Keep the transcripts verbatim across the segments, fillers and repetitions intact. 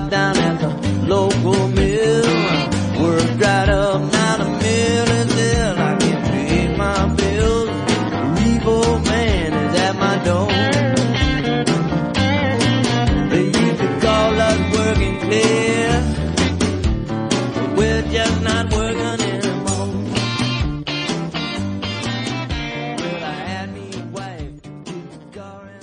job down at the local mill. Work right up, not a million till I can pay my bills. The repo man is at my door. They used to call us working class, but we're just not working anymore. Well, I had me a wife, good car and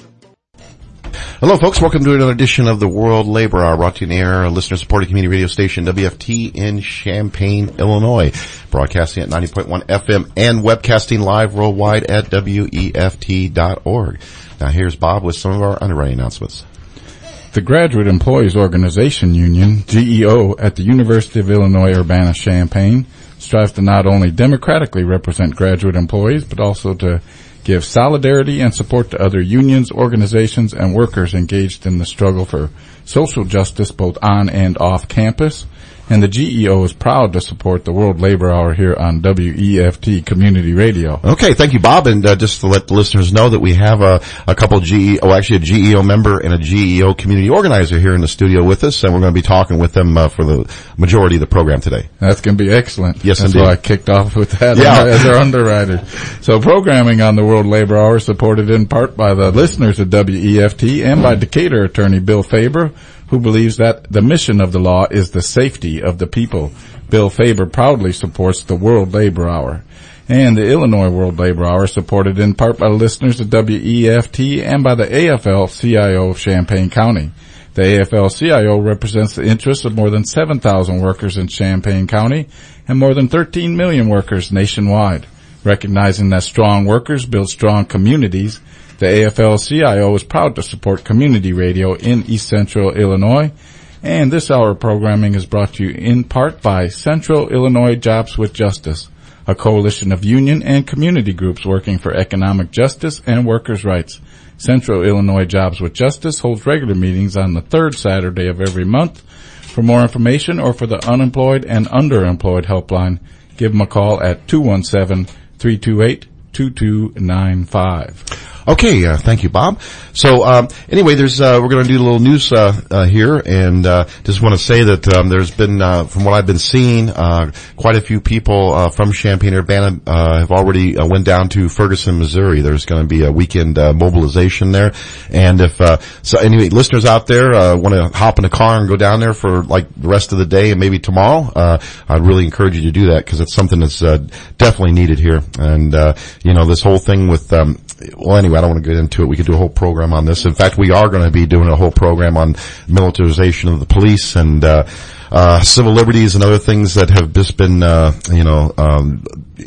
a... Hello, folks. Welcome to another edition of the World Labor Hour, brought to you in the air, a listener-supported community radio station, W F T in Champaign, Illinois, broadcasting at ninety point one F M and webcasting live worldwide at W E F T dot org. Now, here's Bob with some of our underwriting announcements. The Graduate Employees Organization Union, G E O, at the University of Illinois Urbana-Champaign strives to not only democratically represent graduate employees, but also to give solidarity and support to other unions, organizations, and workers engaged in the struggle for social justice both on and off campus. And the G E O is proud to support the World Labor Hour here on W E F T Community Radio. Okay, thank you, Bob. And uh, just to let the listeners know that we have a, a couple of G E O, oh, actually a G E O member and a G E O community organizer here in the studio with us, and we're going to be talking with them uh, for the majority of the program today. That's going to be excellent. Yes, That's indeed. why I kicked off with that yeah. as our underwriter. So programming on the World Labor Hour is supported in part by the listeners of W E F T and by Decatur attorney Bill Faber, who believes that the mission of the law is the safety of the people. Bill Faber proudly supports the World Labor Hour. And the Illinois World Labor Hour is supported in part by the listeners of W E F T and by the A F L C I O of Champaign County. The A F L C I O represents the interests of more than seven thousand workers in Champaign County and more than thirteen million workers nationwide. Recognizing that strong workers build strong communities, the A F L C I O is proud to support community radio in East Central Illinois. And this hour of programming is brought to you in part by Central Illinois Jobs with Justice, a coalition of union and community groups working for economic justice and workers' rights. Central Illinois Jobs with Justice holds regular meetings on the third Saturday of every month. For more information or for the unemployed and underemployed helpline, give them a call at two one seven, three two eight, two two nine five. Okay, uh, thank you, Bob. So, um, anyway, there's, uh, we're going to do a little news, uh, uh, here, and, uh, just want to say that, um, there's been, uh, from what I've been seeing, uh, quite a few people, uh, from Champaign-Urbana, uh, have already, uh, went down to Ferguson, Missouri. There's going to be a weekend, uh, mobilization there. And if, uh, so anyway, listeners out there, uh, want to hop in a car and go down there for, like, the rest of the day and maybe tomorrow, uh, I'd really encourage you to do that because it's something that's, uh, definitely needed here. And, uh, you know, this whole thing with, um, well, anyway, I don't want to get into it. We could do a whole program on this. In fact, we are going to be doing a whole program on militarization of the police and uh, uh civil liberties and other things that have just been, uh, you know, um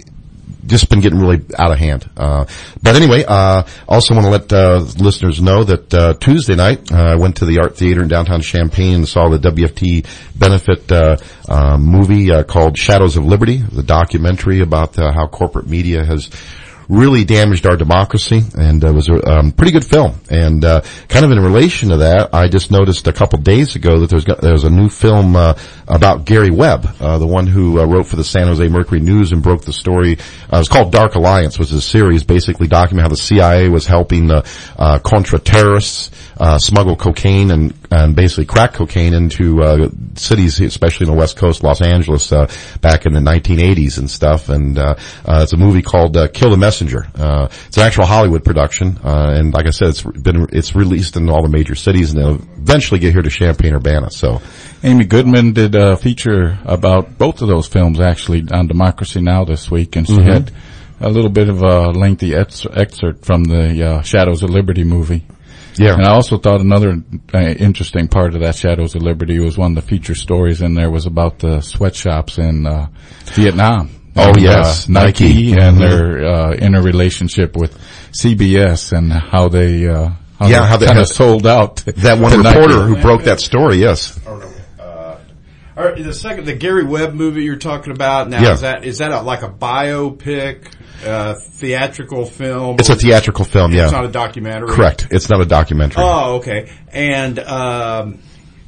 just been getting really out of hand. Uh, but anyway, uh, also want to let, uh, listeners know that, uh, Tuesday night, uh, I went to the Art Theater in downtown Champaign and saw the W F T benefit, uh, uh, movie, uh, called Shadows of Liberty, the documentary about, uh, how corporate media has really damaged our democracy, and uh, it was a um, pretty good film. And uh, kind of in relation to that, I just noticed a couple days ago that there's there's a new film uh, about Gary Webb, uh, the one who uh, wrote for the San Jose Mercury News and broke the story. Uh, it's called Dark Alliance, which is a series basically documenting how the C I A was helping uh, uh, Contra terrorists uh, smuggle cocaine and and basically crack cocaine into uh, cities, especially in the West Coast, Los Angeles, uh, back in the nineteen eighties and stuff. And uh, uh, it's a movie called uh, Kill the Messenger. Uh, it's an actual Hollywood production, uh, and like I said, it's been it's released in all the major cities, and they'll eventually get here to Champaign-Urbana. So, Amy Goodman did a feature about both of those films actually on Democracy Now! This week, and she mm-hmm. had a little bit of a lengthy ex- excerpt from the uh, Shadows of Liberty movie. Yeah. And I also thought another uh, interesting part of that Shadows of Liberty was one of the feature stories in there was about the sweatshops in uh, Vietnam. Oh, and, yes. Uh, Nike, Nike and mm-hmm. their uh, interrelationship with C B S and how they uh, how yeah, they how they kind of sold out. That one reporter Nike. who broke that story, yes. Oh, no. Uh, all right, the second, the Gary Webb movie you're talking about now, yeah. is that is that a, like a biopic, uh, theatrical film? It's a theatrical film, yeah. It's not a documentary? Correct. It's not a documentary. Oh, okay. And, um,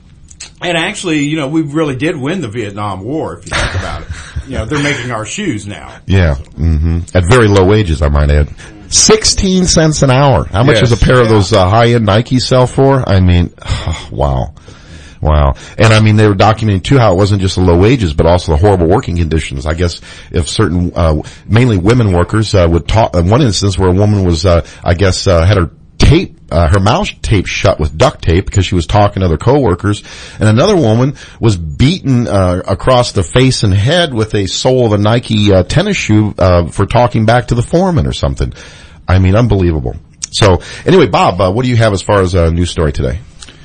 and actually, you know, we really did win the Vietnam War, if you think about it. You know, they're making our shoes now. Yeah. Mm-hmm. At very low wages, I might add. Sixteen cents an hour. How much yes, does a pair yeah. of those uh, high-end Nikes sell for? I mean, oh, wow. Wow. And I mean, they were documenting too how it wasn't just the low wages, but also the horrible working conditions. I guess if certain, uh, mainly women workers, uh, would talk, in one instance where a woman was, uh, I guess, uh, had her tape, uh, her mouth taped shut with duct tape because she was talking to other coworkers. And another woman was beaten, uh, across the face and head with a sole of a Nike, uh, tennis shoe, uh, for talking back to the foreman or something. I mean, unbelievable. So anyway, Bob, uh, what do you have as far as a news story today?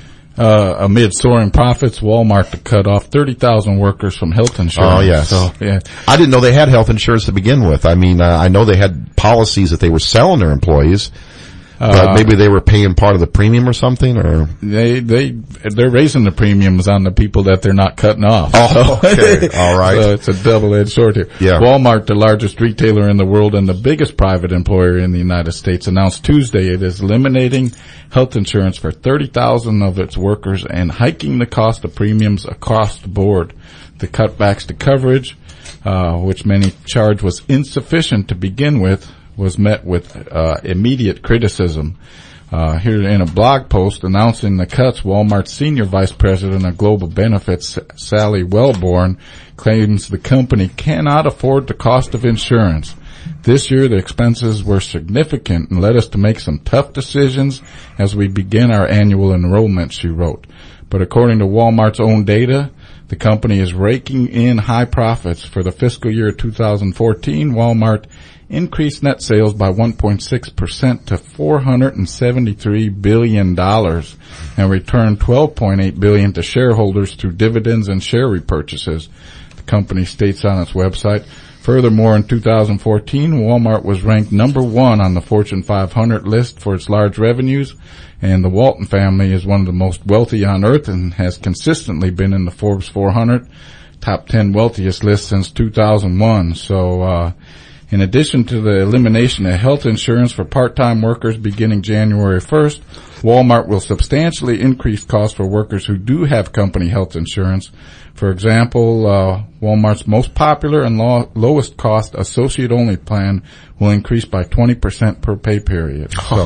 Uh, amid soaring profits, Walmart to cut off thirty thousand workers from health insurance. Oh, yes. So, yeah. I didn't know they had health insurance to begin with. I mean, uh, I know they had policies that they were selling their employees, but uh, maybe they were paying part of the premium or something, or? They, they, they're raising the premiums on the people that they're not cutting off. Oh, so, okay. All right. So it's a double-edged sword here. Yeah. Walmart, the largest retailer in the world and the biggest private employer in the United States, announced Tuesday it is eliminating health insurance for thirty thousand of its workers and hiking the cost of premiums across the board. The cutbacks to coverage, uh, which many charged was insufficient to begin with, was met with uh, immediate criticism. Uh, here in a blog post announcing the cuts, Walmart's senior vice president of global benefits, Sally Wellborn, claims the company cannot afford the cost of insurance. This year, the expenses were significant and led us to make some tough decisions as we begin our annual enrollment, she wrote. But according to Walmart's own data, the company is raking in high profits. For the fiscal year two thousand fourteen, Walmart increased net sales by one point six percent to four hundred seventy-three billion dollars and returned twelve point eight billion dollars to shareholders through dividends and share repurchases, the company states on its website. Furthermore, in two thousand fourteen, Walmart was ranked number one on the Fortune five hundred list for its large revenues, and the Walton family is one of the most wealthy on earth and has consistently been in the Forbes four hundred top ten wealthiest list since two thousand one. So, uh, in addition to the elimination of health insurance for part-time workers beginning January first, Walmart will substantially increase costs for workers who do have company health insurance. For example, uh, Walmart's most popular and low, lowest cost associate-only plan will increase by twenty percent per pay period. So,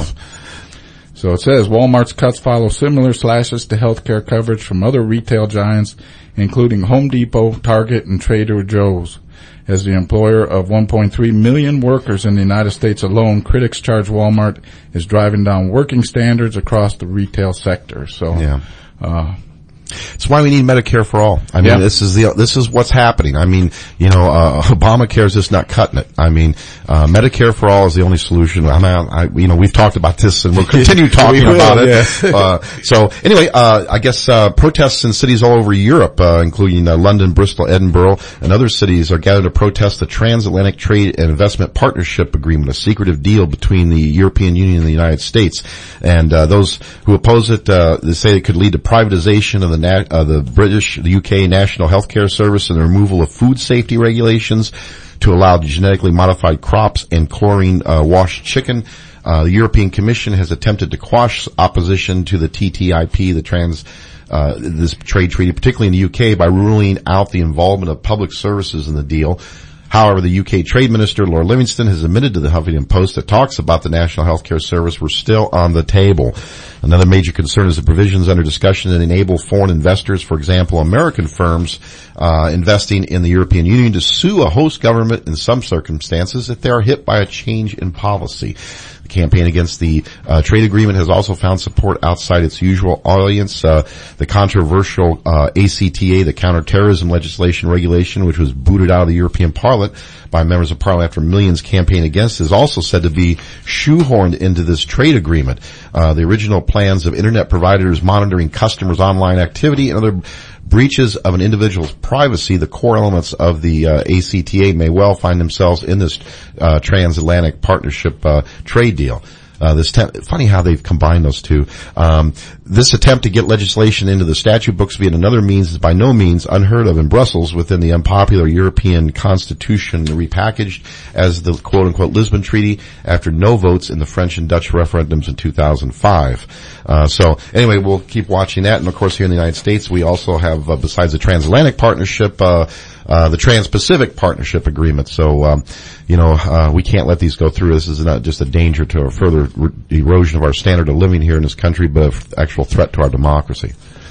so it says Walmart's cuts follow similar slashes to healthcare coverage from other retail giants, including Home Depot, Target, and Trader Joe's. As the employer of one point three million workers in the United States alone, critics charge Walmart is driving down working standards across the retail sector. So, yeah. uh, It's why we need Medicare for all. I mean, yeah. this is the, this is what's happening. I mean, you know, uh, Obamacare is just not cutting it. I mean, uh, Medicare for all is the only solution. I mean, I, you know, we've talked about this and we'll continue talking we will, about it. Yeah. uh, so anyway, uh, I guess, uh, protests in cities all over Europe, uh, including, uh, London, Bristol, Edinburgh, and other cities are gathered to protest the Transatlantic Trade and Investment Partnership Agreement, a secretive deal between the European Union and the United States. And, uh, those who oppose it, uh, they say it could lead to privatization of the, na- uh, the British, the U K National Healthcare Service and the removal of food safety regulations to allow genetically modified crops and chlorine uh, washed chicken. Uh, the European Commission has attempted to quash opposition to the T T I P, the trans, uh, this trade treaty, particularly in the U K, by ruling out the involvement of public services in the deal. However, the U K Trade Minister, Lord Livingston, has admitted to the Huffington Post that talks about the National Healthcare Service were still on the table. Another major concern is the provisions under discussion that enable foreign investors, for example, American firms, uh, investing in the European Union to sue a host government in some circumstances if they are hit by a change in policy. The campaign against the uh, trade agreement has also found support outside its usual audience. Uh, the controversial uh, A C T A, the counterterrorism legislation regulation, which was booted out of the European Parliament by members of Parliament after millions campaigned against, is also said to be shoehorned into this trade agreement. Uh, the original plans of Internet providers monitoring customers' online activity and other breaches of an individual's privacy, the core elements of the uh, A C T A, may well find themselves in this uh, transatlantic partnership uh, trade deal. Uh, this te- funny how they've combined those two. Um, this attempt to get legislation into the statute books via another means is by no means unheard of in Brussels within the unpopular European Constitution, repackaged as the quote-unquote Lisbon Treaty after no votes in the French and Dutch referendums in two thousand five. Uh, so anyway, we'll keep watching that. And of course, here in the United States, we also have, uh, besides the transatlantic partnership, uh, Uh, the Trans-Pacific Partnership Agreement. So, um, you know, uh, we can't let these go through. This is not just a danger to a further re- erosion of our standard of living here in this country, but an actual threat to our democracy.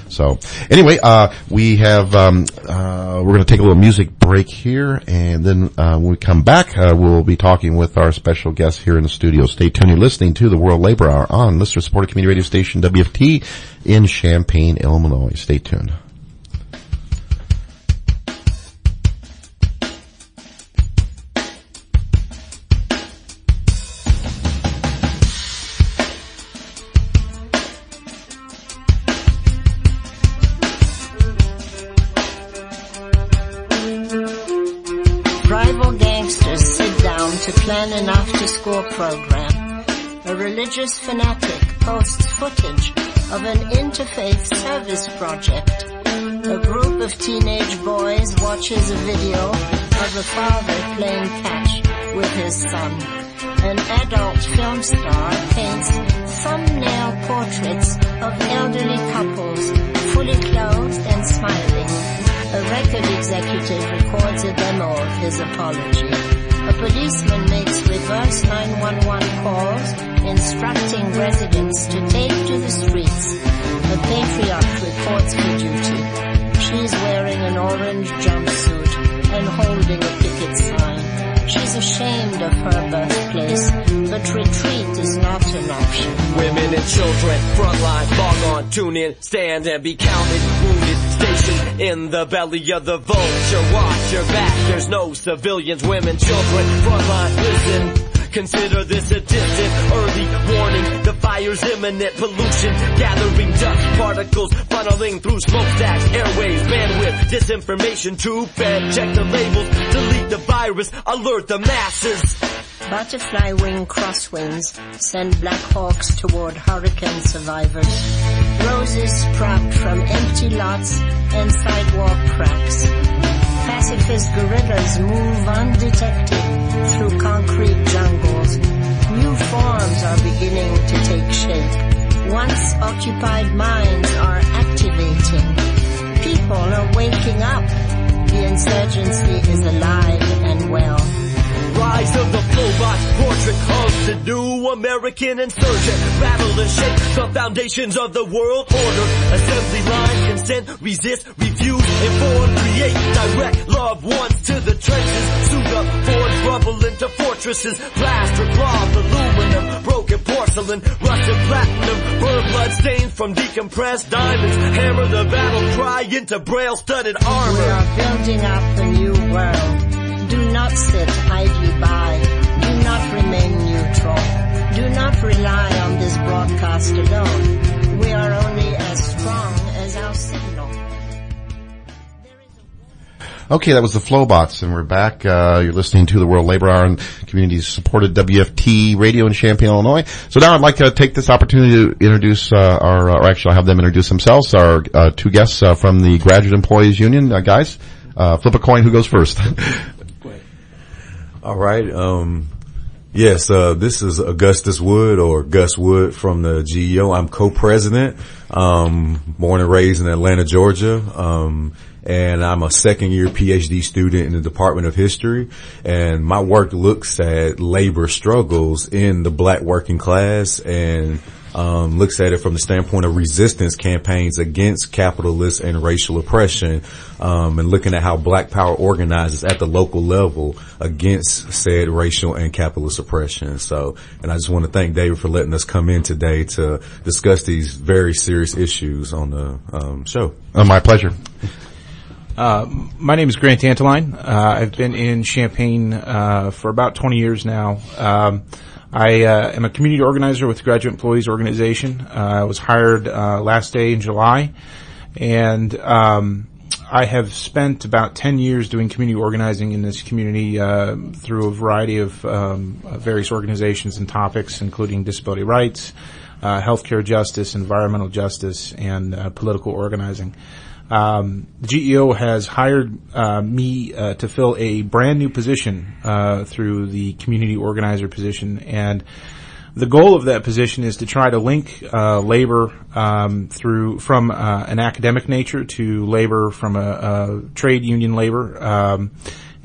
So anyway, uh, we have, um, uh, we're going to take a little music break here, and then, uh, when we come back, uh, we'll be talking with our special guest here in the studio. Stay tuned. You're listening to the World Labor Hour on listener supported community radio station W F T in Champaign, Illinois. Stay tuned. Plan an after-school program. A religious fanatic posts footage of an interfaith service project. A group of teenage boys watches a video of a father playing catch with his son. An adult film star paints thumbnail portraits of elderly couples, fully clothed and smiling. A record executive records a demo of his apology. A policeman makes reverse nine one one calls, instructing residents to take to the streets. A patriarch reports for duty. She's wearing an orange jumpsuit and holding a picket sign. She's ashamed of her birthplace, but retreat is not an option. Women and children, frontline, log on, tune in, stand and be counted. Wounded, stationed in the belly of the vulture. Watch your back, there's no civilians, women, children, frontline, listen. Consider this a distant early warning. The fire's imminent, pollution gathering dust particles funneling through smokestacks, airways, bandwidth, disinformation, true fed. Check the labels, delete the virus, alert the masses. Butterfly wing crosswinds send Black Hawks toward hurricane survivors. Roses sprout from empty lots and sidewalk cracks. Pacifist guerrillas move undetected through concrete jungles. New forms are beginning to take shape. Once occupied minds are activating. People are waking up. The insurgency is alive and well. Rise of the Flowbot, portrait of the new American insurgent. Rattle and shake the foundations of the world order. Assembly line, consent, resist, refuse, inform, create, direct loved ones to the trenches. Suit up, forge, rumble into fortresses. Plaster, cloth, aluminum, broken porcelain, rusted platinum. Burn blood stains from decompressed diamonds. Hammer the battle cry into braille-studded armor. We are building up a new world. Do not sit idly by. Do not remain neutral. Do not rely on this broadcast alone. We are only as strong as our signal. Okay, that was the Flowbots, and we're back. Uh, you're listening to the World Labor Hour and community-supported W F T radio in Champaign, Illinois. So now I'd like to take this opportunity to introduce uh, our, or actually I'll have them introduce themselves, our uh, two guests uh, from the Graduate Employees Union. Uh, guys, uh, flip a coin, who goes first? All right. Um, yes, uh, this is Augustus Wood, or Gus Wood, from the G E O. I'm co-president, um, born and raised in Atlanta, Georgia. Um, and I'm a second year P H D student in the Department of History. And my work looks at labor struggles in the black working class, and Um, looks at it from the standpoint of resistance campaigns against capitalist and racial oppression, um, and looking at how Black Power organizes at the local level against said racial and capitalist oppression. So, and I just want to thank David for letting us come in today to discuss these very serious issues on the um, show. Oh, my pleasure. Uh, my name is Grant Anteline. Uh, I've been in Champaign uh, for about twenty years now. Um, I uh, am a community organizer with the Graduate Employees Organization. Uh, I was hired uh, last day in July, and um, I have spent about ten years doing community organizing in this community uh, through a variety of um, various organizations and topics, including disability rights, uh, healthcare justice, environmental justice, and uh, political organizing. Um, the G E O has hired uh, me uh, to fill a brand new position uh, through the community organizer position, and the goal of that position is to try to link uh, labor um, through from uh, an academic nature to labor from a, a trade union labor, um,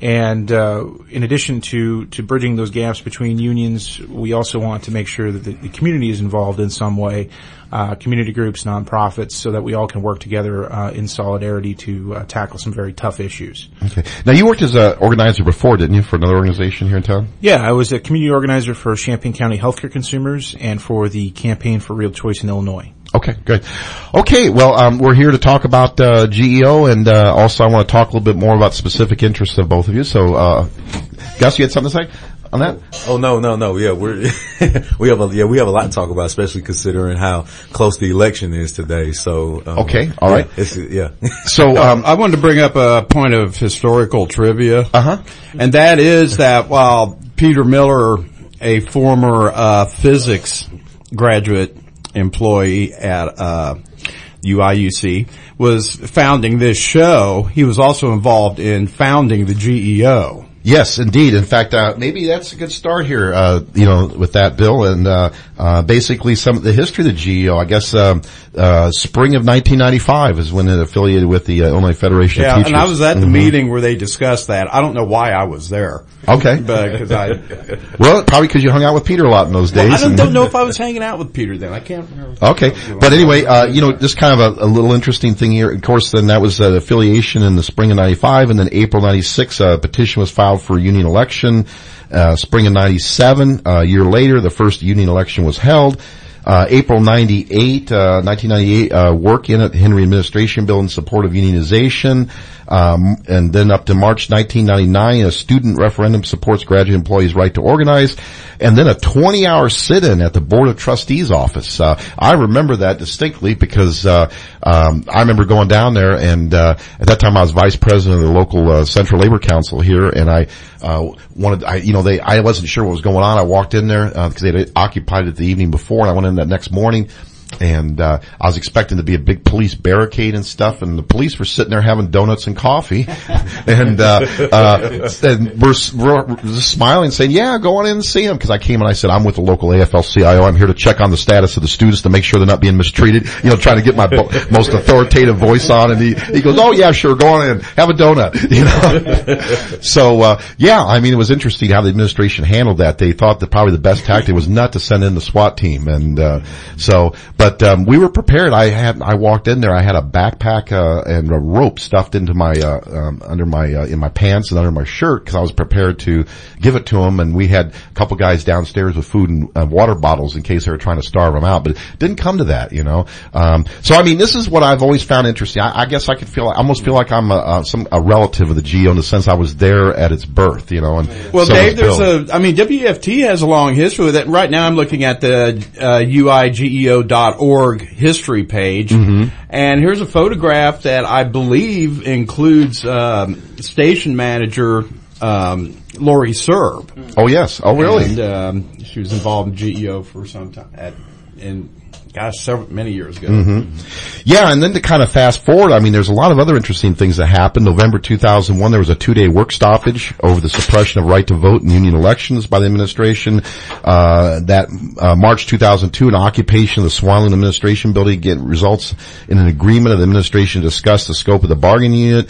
And uh, in addition to, to bridging those gaps between unions, we also want to make sure that the, the community is involved in some way, uh, community groups, nonprofits, so that we all can work together uh, in solidarity to uh, tackle some very tough issues. Okay. Now, you worked as an organizer before, didn't you, for another organization here in town? Yeah, I was a community organizer for Champaign County Healthcare Consumers and for the Campaign for Real Choice in Illinois. Okay, good. Okay, well, um, we're here to talk about uh, G E O, and uh, also I want to talk a little bit more about specific interests of both of you. So, uh, Gus, you had something to say on that? Oh no, no, no. Yeah, we're we have a yeah we have a lot to talk about, especially considering how close the election is today. So, um, okay, all right. Yeah, it's, yeah. So, um, I wanted to bring up a point of historical trivia, uh huh, and that is that while Peter Miller, a former uh physics graduate employee at uh U I U C, was founding this show, he was also involved in founding the G E O. yes, indeed. In fact, uh, maybe that's a good start here, uh, you know, with that, Bill. And, uh, uh, basically some of the history of the G E O, I guess, um, uh, spring of nineteen ninety-five is when it affiliated with the uh, Illinois Federation Yeah, of Teachers. and I was at the mm-hmm. meeting where they discussed that. I don't know why I was there. Okay. But, cause I, Well, probably because you hung out with Peter a lot in those days. well, I don't, and- don't know if I was hanging out with Peter then. I can't remember. Okay. But anyway, uh, you know, just kind of a, a little interesting thing here. Of course, then that was uh, affiliation in the spring of ninety-five, and then April ninety-six, a petition was filed for a union election. Uh, spring of ninety-seven, a year later, the first union election was held. Uh, April ninety-eight, uh, nineteen ninety-eight, uh, work in a Henry administration bill in support of unionization. Um, and then up to March nineteen ninety-nine, a student referendum supports graduate employees' right to organize. And then a twenty hour sit-in at the Board of Trustees office. Uh, I remember that distinctly because, uh, um, I remember going down there, and, uh, at that time I was vice president of the local, uh, Central Labor Council here, and I, uh, wanted, I, you know, they, I wasn't sure what was going on. I walked in there, uh, because they had occupied it the evening before, and I went in that next morning. And, uh, I was expecting to be a big police barricade and stuff, and the police were sitting there having donuts and coffee. and, uh, uh, and we're, we're just smiling saying, yeah, go on in and see them. Cause I came and I said, I'm with the local A F L C I O. I'm here to check on the status of the students to make sure they're not being mistreated. You know, trying to get my bo- most authoritative voice on. And he, he goes, oh yeah, sure, go on in, have a donut. You know? so, uh, yeah, I mean, it was interesting how the administration handled that. They thought that probably the best tactic was not to send in the SWAT team. And, uh, so, But um, we were prepared. I had I walked in there. I had a backpack uh, and a rope stuffed into my uh, um, under my uh, in my pants and under my shirt because I was prepared to give it to them. And we had a couple guys downstairs with food and uh, water bottles in case they were trying to starve them out. But it didn't come to that, you know. Um, so I mean, this is what I've always found interesting. I, I guess I could feel I almost feel like I'm a, a, some a relative of the G E O in the sense I was there at its birth, you know. And well, so Dave, was there's Bill. a. I mean, W F T has a long history with it. Right now, I'm looking at the uh, U I G E O dot org history page, mm-hmm. and here's a photograph that I believe includes um, station manager um, Lori Serb. Oh yes. Oh really? And um, she was involved in G E O for some time, at, in gosh, several many years ago. Mm-hmm. Yeah, and then to kind of fast forward, I mean, there's a lot of other interesting things that happened. November two thousand one, there was a two-day work stoppage over the suppression of right to vote in union elections by the administration. Uh, that uh, March two thousand two, an occupation of the Swanland administration building get results in an agreement of the administration to discuss the scope of the bargaining unit.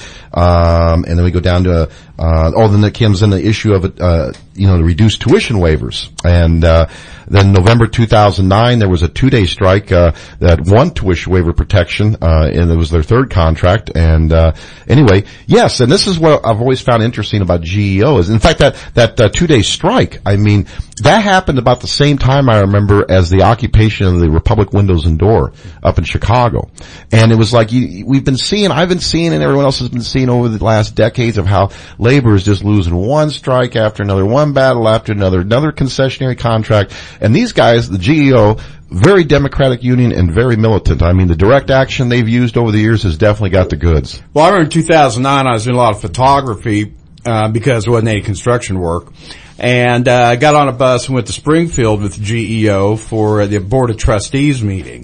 Um, and then we go down to, uh, oh, then it comes in the issue of, uh, you know, the reduced tuition waivers. And, uh, then November two thousand nine, there was a two-day strike, uh, that won tuition waiver protection, uh, and it was their third contract. And, uh, anyway, yes, and this is what I've always found interesting about G E O is, in fact, that, that, uh, two-day strike, I mean, that happened about the same time I remember as the occupation of the Republic Windows and Door up in Chicago. And it was like, you, we've been seeing, I've been seeing, and everyone else has been seeing over the last decades of how labor is just losing one strike after another, one battle after another, another concessionary contract. And these guys, the G E O, very democratic union and very militant. I mean, the direct action they've used over the years has definitely got the goods. Well, I remember in two thousand nine, I was doing a lot of photography, uh, because there wasn't any construction work. And, uh, I got on a bus and went to Springfield with the G E O for the Board of Trustees meeting.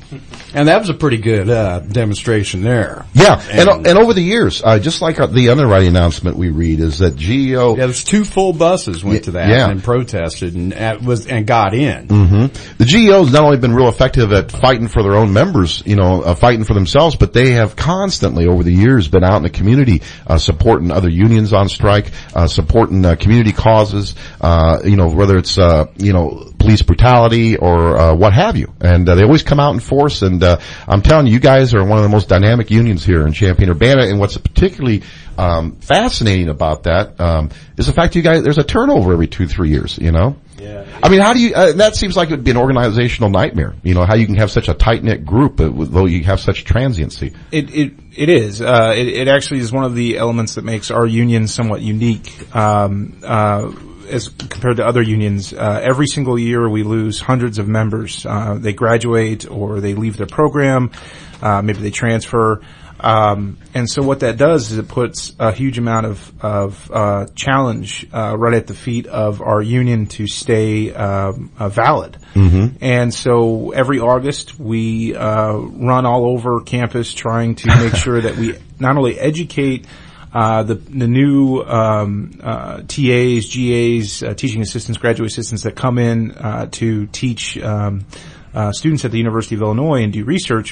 And that was a pretty good uh, demonstration there. Yeah, and, and, and over the years, uh, just like the underwriting announcement we read, is that G E O... Yeah, there's two full buses went yeah, to that yeah. and protested and uh, was and got in. Mm-hmm. The G E O has not only been real effective at fighting for their own members, you know, uh, fighting for themselves, but they have constantly over the years been out in the community uh, supporting other unions on strike, uh, supporting uh, community causes, uh, you know, whether it's, uh, you know, police brutality or uh, what have you. And uh, they always come out in force, and uh, I'm telling you, you guys are one of the most dynamic unions here in Champaign-Urbana, and what's particularly um, fascinating about that um, is the fact you guys, there's a turnover every two, three years, you know? Yeah. I mean, how do you, uh, that seems like it would be an organizational nightmare, you know, how you can have such a tight-knit group, uh, though you have such transiency. It, it, it is. Uh, it, it actually is one of the elements that makes our union somewhat unique, um, uh, as compared to other unions. Uh, every single year we lose hundreds of members. Uh, they graduate or they leave their program, uh, maybe they transfer. Um, and so what that does is it puts a huge amount of, of, uh, challenge, uh, right at the feet of our union to stay, um, uh, valid. Mm-hmm. And so every August we, uh, run all over campus trying to make sure that we not only educate Uh, the, the new, um, uh, T As, G As, uh, teaching assistants, graduate assistants that come in, uh, to teach, um, uh, students at the University of Illinois and do research.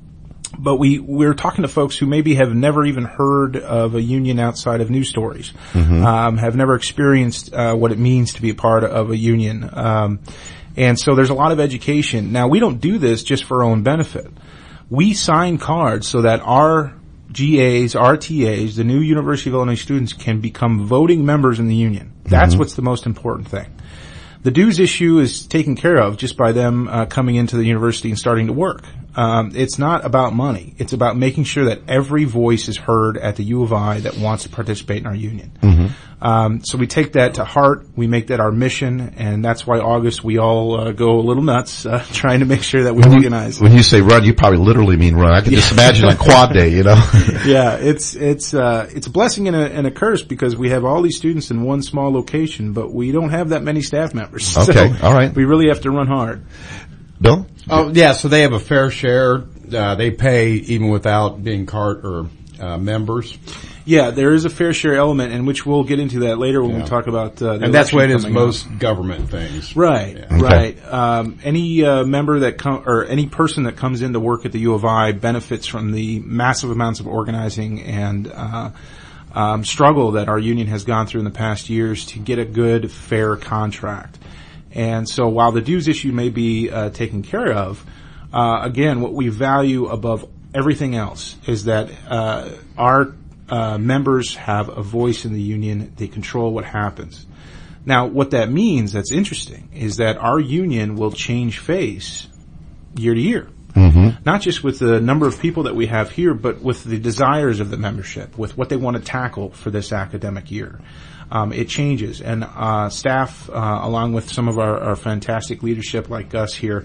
But we, we're talking to folks who maybe have never even heard of a union outside of news stories, mm-hmm. um, have never experienced, uh, what it means to be a part of a union. Um, and so there's a lot of education. Now, we don't do this just for our own benefit. We sign cards so that our G As, R T As, the new University of Illinois students can become voting members in the union. That's mm-hmm. what's the most important thing. The dues issue is taken care of just by them uh, coming into the university and starting to work. Um, it's not about money. It's about making sure that every voice is heard at the U of I that wants to participate in our union. Mm-hmm. Um, so we take that to heart. We make that our mission, and that's why August we all uh, go a little nuts uh, trying to make sure that we when organize. You, when you say run, you probably literally mean run. I can yeah. just imagine on quad day, you know. Yeah, it's it's uh, it's a blessing and a, and a curse because we have all these students in one small location, but we don't have that many staff members. Okay, so all right. We really have to run hard. Bill? Oh, yeah, so they have a fair share. Uh, they pay even without being cart or uh, members. Yeah, there is a fair share element, and which we'll get into that later when yeah. we talk about uh, the and that's the way it is coming most up. Government things. Right, yeah. okay. right. Um, any uh, member that com- or any person that comes in to work at the U of I benefits from the massive amounts of organizing and uh, um, struggle that our union has gone through in the past years to get a good, fair contract. And so while the dues issue may be uh, taken care of, uh, again, what we value above everything else is that uh, our uh, members have a voice in the union. They control what happens. Now, what that means, that's interesting, is that our union will change face year to year. Mm-hmm. Not just with the number of people that we have here, but with the desires of the membership, with what they want to tackle for this academic year. Um, it changes, and uh, staff, uh, along with some of our, our fantastic leadership like Gus here,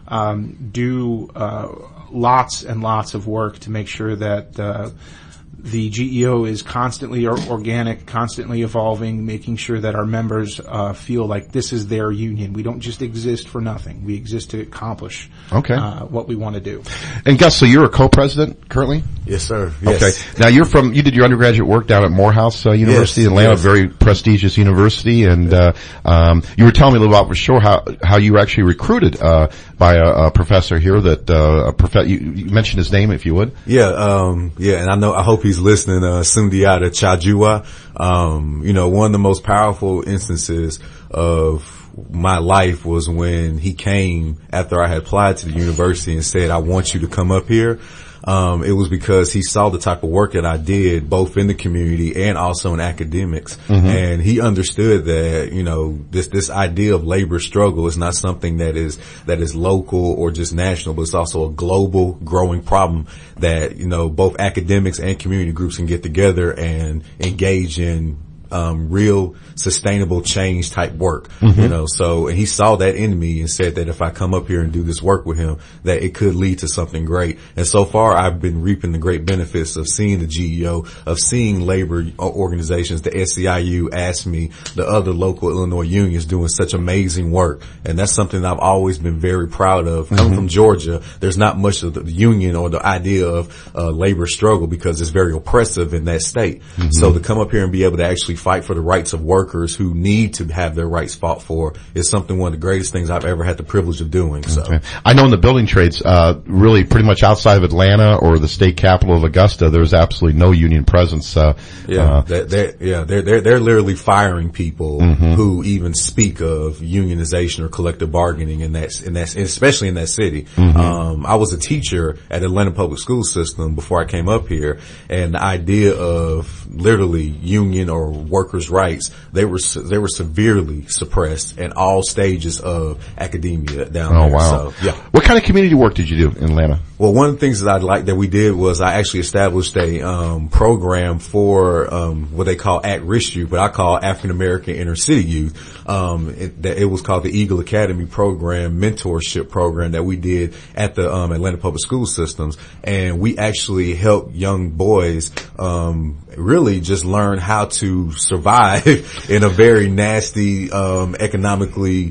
um, do uh, lots and lots of work to make sure that uh, the G E O is constantly or- organic, constantly evolving, making sure that our members uh, feel like this is their union. We don't just exist for nothing. We exist to accomplish okay. uh, what we want to do. And Gus, so you're a co-president currently? Yes, sir. Yes. Okay. Now you're from, you did your undergraduate work down at Morehouse uh, University yes, in Atlanta, yes. very prestigious university, and uh, um, you were telling me a little about for sure how how you were actually recruited uh, by a, a professor here that uh, a prof- you, you mentioned his name if you would. Yeah, um, yeah, and I know, I hope he's listening, uh, Sundiata Chajua. Um, you know, one of the most powerful instances of my life was when he came after I had applied to the university and said, I want you to come up here. Um, it was because he saw the type of work that I did both in the community and also in academics. Mm-hmm. And he understood that, you know, this, this idea of labor struggle is not something that is, that is local or just national, but it's also a global growing problem that, you know, both academics and community groups can get together and engage in um, real sustainable change type work, Mm-hmm. you know, so, and he saw that in me and said that if I come up here and do this work with him, that it could lead to something great. And so far I've been reaping the great benefits of seeing the G E O, of seeing labor organizations, the S E I U, ASME, the other local Illinois unions doing such amazing work. And that's something that I've always been very proud of. Coming Mm-hmm. from Georgia, there's not much of the union or the idea of uh, labor struggle because it's very oppressive in that state. Mm-hmm. So to come up here and be able to actually fight for the rights of workers who need to have their rights fought for is something, one of the greatest things I've ever had the privilege of doing. So Okay. I know in the building trades, uh, really pretty much outside of Atlanta or the state capital of Augusta, there's absolutely no union presence. Uh, yeah, uh, they're, they're, yeah, they're, they're, they're literally firing people Mm-hmm. who even speak of unionization or collective bargaining in that, in that, especially in that city. Mm-hmm. Um, I was a teacher at Atlanta Public School System before I came up here, and the idea of literally union or workers' rights, they were, they were severely suppressed in all stages of academia down oh there. wow. So, yeah. What kind of community work did you do in Atlanta? Well, one of the things that I liked that we did was I actually established a um program for um what they call at-risk youth, but I call African American inner city youth. Um it, that it was called the Eagle Academy program, mentorship program that we did at the um Atlanta Public School Systems, and we actually helped young boys um really just learn how to survive in a very nasty um economically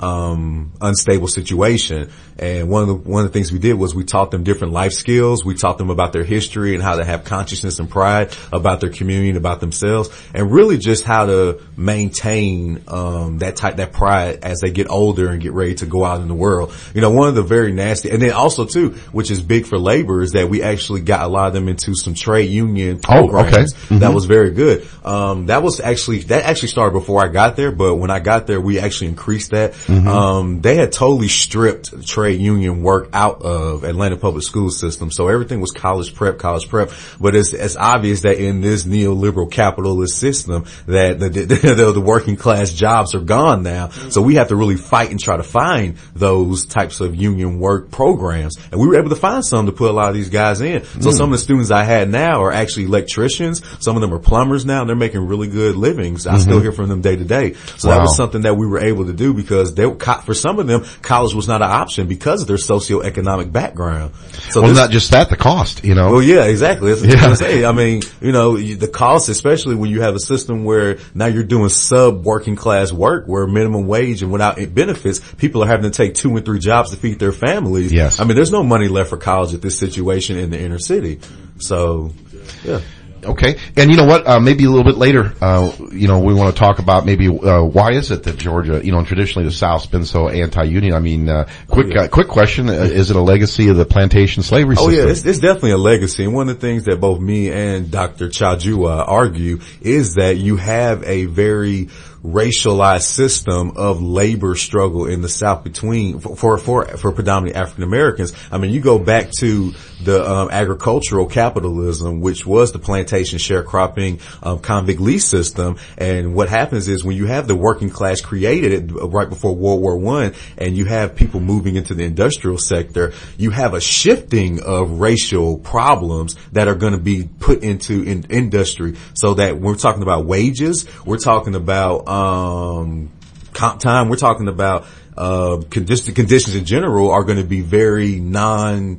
um unstable situation. And one of the one of the things we did was we taught them different life skills. We taught them about their history and how to have consciousness and pride about their community and about themselves, and really just how to maintain um that type that pride as they get older and get ready to go out in the world. You know, one of the very nasty, and then also too, which is big for labor, is that we actually got a lot of them into some trade union programs. Oh, okay. Mm-hmm. That was very good. Um that was actually that actually started before I got there, but when I got there we actually increased that. Mm-hmm. Um they had totally stripped trade union work out of Atlanta Public School System, so everything was college prep, college prep. But it's it's obvious that in this neoliberal capitalist system that the the, the working class jobs are gone now. So we have to really fight and try to find those types of union work programs, and we were able to find some to put a lot of these guys in. So mm. some of the students I had now are actually electricians. Some of them are plumbers now, and they're making really good livings. I mm-hmm. still hear from them day to day. So wow. that was something that we were able to do because they, for some of them, college was not an option because of their socioeconomic background. So well, this, not just that, the cost, you know. Well, yeah, exactly. That's what yeah. I was gonna say. I mean, you know, the cost, especially when you have a system where now you're doing sub working class work where minimum wage and without benefits, people are having to take two and three jobs to feed their families. Yes. I mean, there's no money left for college at this situation in the inner city. So, yeah. Okay. And you know what, uh, maybe a little bit later, uh, you know, we want to talk about maybe, uh, why is it that Georgia, you know, traditionally the South's been so anti-union? I mean, uh, quick, oh, yeah. uh, quick question, uh, is it a legacy of the plantation slavery oh, system? Oh yeah, it's, it's definitely a legacy. And one of the things that both me and Doctor Chajua argue is that you have a very racialized system of labor struggle in the South between for for for predominantly African Americans. I mean, you go back to the um, agricultural capitalism, which was the plantation sharecropping um, convict lease system, and what happens is when you have the working class created right before World War One, and you have people moving into the industrial sector, you have a shifting of racial problems that are going to be put into in industry. So that when we're talking about wages, we're talking about Um, comp time, we're talking about, uh, conditions, conditions in general are going to be very non,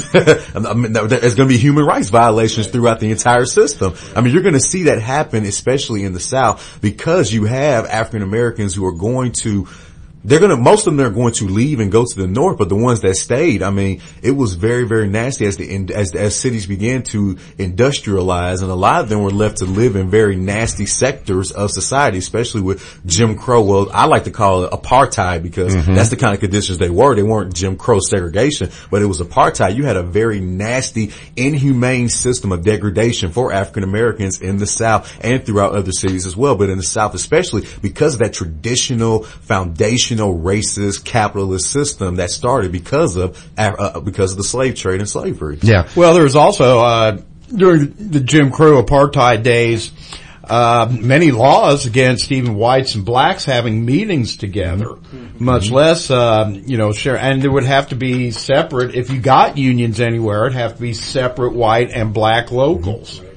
I mean, there's going to be human rights violations throughout the entire system. I mean, you're going to see that happen, especially in the South, because you have African Americans who are going to They're gonna, most of them are going to leave and go to the north, but the ones that stayed, I mean, it was very, very nasty as the, as, as cities began to industrialize, and a lot of them were left to live in very nasty sectors of society, especially with Jim Crow. Well, I like to call it apartheid because mm-hmm. that's the kind of conditions they were. They weren't Jim Crow segregation, but it was apartheid. You had a very nasty, inhumane system of degradation for African Americans in the South and throughout other cities as well, but in the South especially because of that traditional foundation racist capitalist system that started because of uh, because of the slave trade and slavery. Yeah. Well, there was also uh during the Jim Crow apartheid days, uh many laws against even whites and blacks having meetings together, mm-hmm. much less uh you know share. And there would have to be separate if you got unions anywhere. It'd have to be separate white and black locals.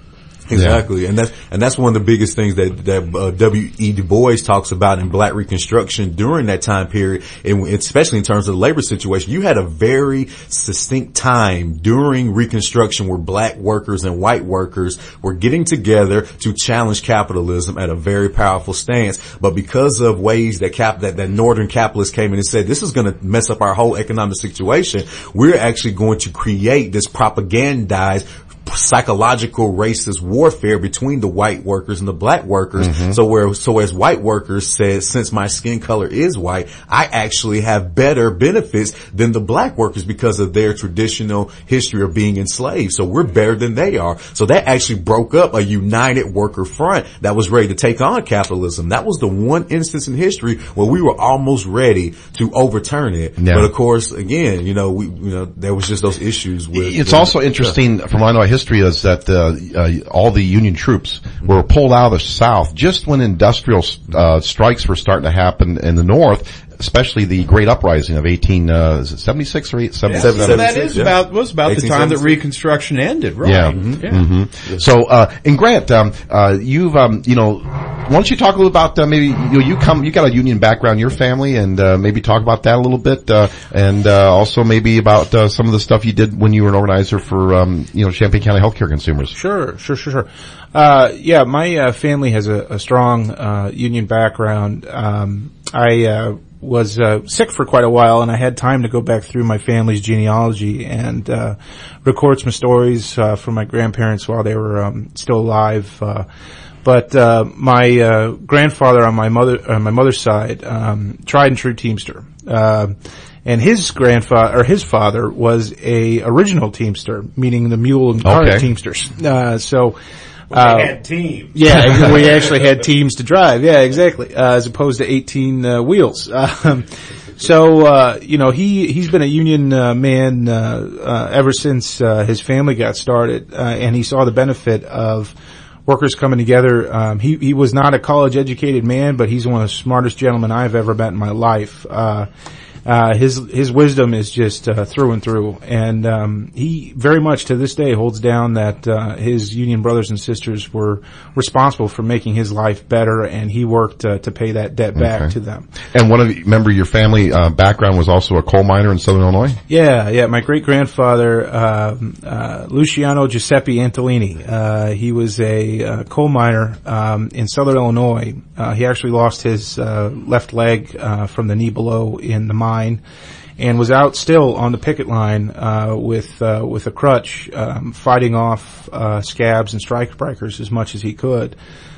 Exactly, yeah. and that's and that's one of the biggest things that that uh, W E Du Bois talks about in Black Reconstruction during that time period, and especially in terms of the labor situation. You had a very succinct time during Reconstruction where Black workers and white workers were getting together to challenge capitalism at a very powerful stance. But because of ways that cap that, that Northern capitalists came in and said this is going to mess up our whole economic situation, we're actually going to create this propagandized psychological racist warfare between the white workers and the black workers. Mm-hmm. So where, so as white workers said, since my skin color is white, I actually have better benefits than the black workers because of their traditional history of being enslaved. So we're better than they are. So that actually broke up a united worker front that was ready to take on capitalism. That was the one instance in history where we were almost ready to overturn it. No. But of course, again, you know, we, you know, there was just those issues with. It's with, also interesting uh, from what I know history is that uh, uh, all the Union troops were pulled out of the South just when industrial uh, strikes were starting to happen in the North, especially the Great Uprising of eighteen seventy-six or eight seventy-seven. Yeah, so that is yeah. about was about the time that Reconstruction ended, right? Yeah. Mm-hmm. yeah. Mm-hmm. So, uh, and Grant, um, uh, you've, um, you know, why don't you talk a little about uh, maybe you, know, you come, you got a union background in your family, and uh, maybe talk about that a little bit, uh, and uh, also maybe about uh, some of the stuff you did when you were an organizer for, um, you know, Champaign County Healthcare Consumers. Sure, sure, sure, sure. Uh, yeah, my uh, family has a, a strong uh, union background. Um, I uh, was uh, sick for quite a while, and I had time to go back through my family's genealogy and uh, record some stories uh, from my grandparents while they were um, still alive. Uh, but uh, my uh, grandfather on my mother on my mother's side, um, tried and true Teamster. Uh, And his grandfather, or his father, was a original Teamster, meaning the mule and cart okay. Teamsters. Uh, so, uh, we had teams. Yeah, we actually had teams to drive. Yeah, exactly. Uh, as opposed to eighteen uh, wheels. Um, so, uh, you know, he he's been a union uh, man uh, uh, ever since uh, his family got started, uh, and he saw the benefit of workers coming together. Um, he he was not a college educated man, but he's one of the smartest gentlemen I've ever met in my life. Uh, Uh, his, his wisdom is just, uh, through and through. And, um, he very much to this day holds down that, uh, his union brothers and sisters were responsible for making his life better, and he worked, uh, to pay that debt back okay. to them. And one of the, remember your family, uh, background was also a coal miner in Southern Illinois? Yeah, yeah. My great grandfather, uh, uh, Luciano Giuseppe Antolini, uh, he was a, uh, coal miner, um, in Southern Illinois. Uh, he actually lost his, uh, left leg, uh, from the knee below in the mine. And was out still on the picket line uh with uh with a crutch, um fighting off uh scabs and strikebreakers as much as he could.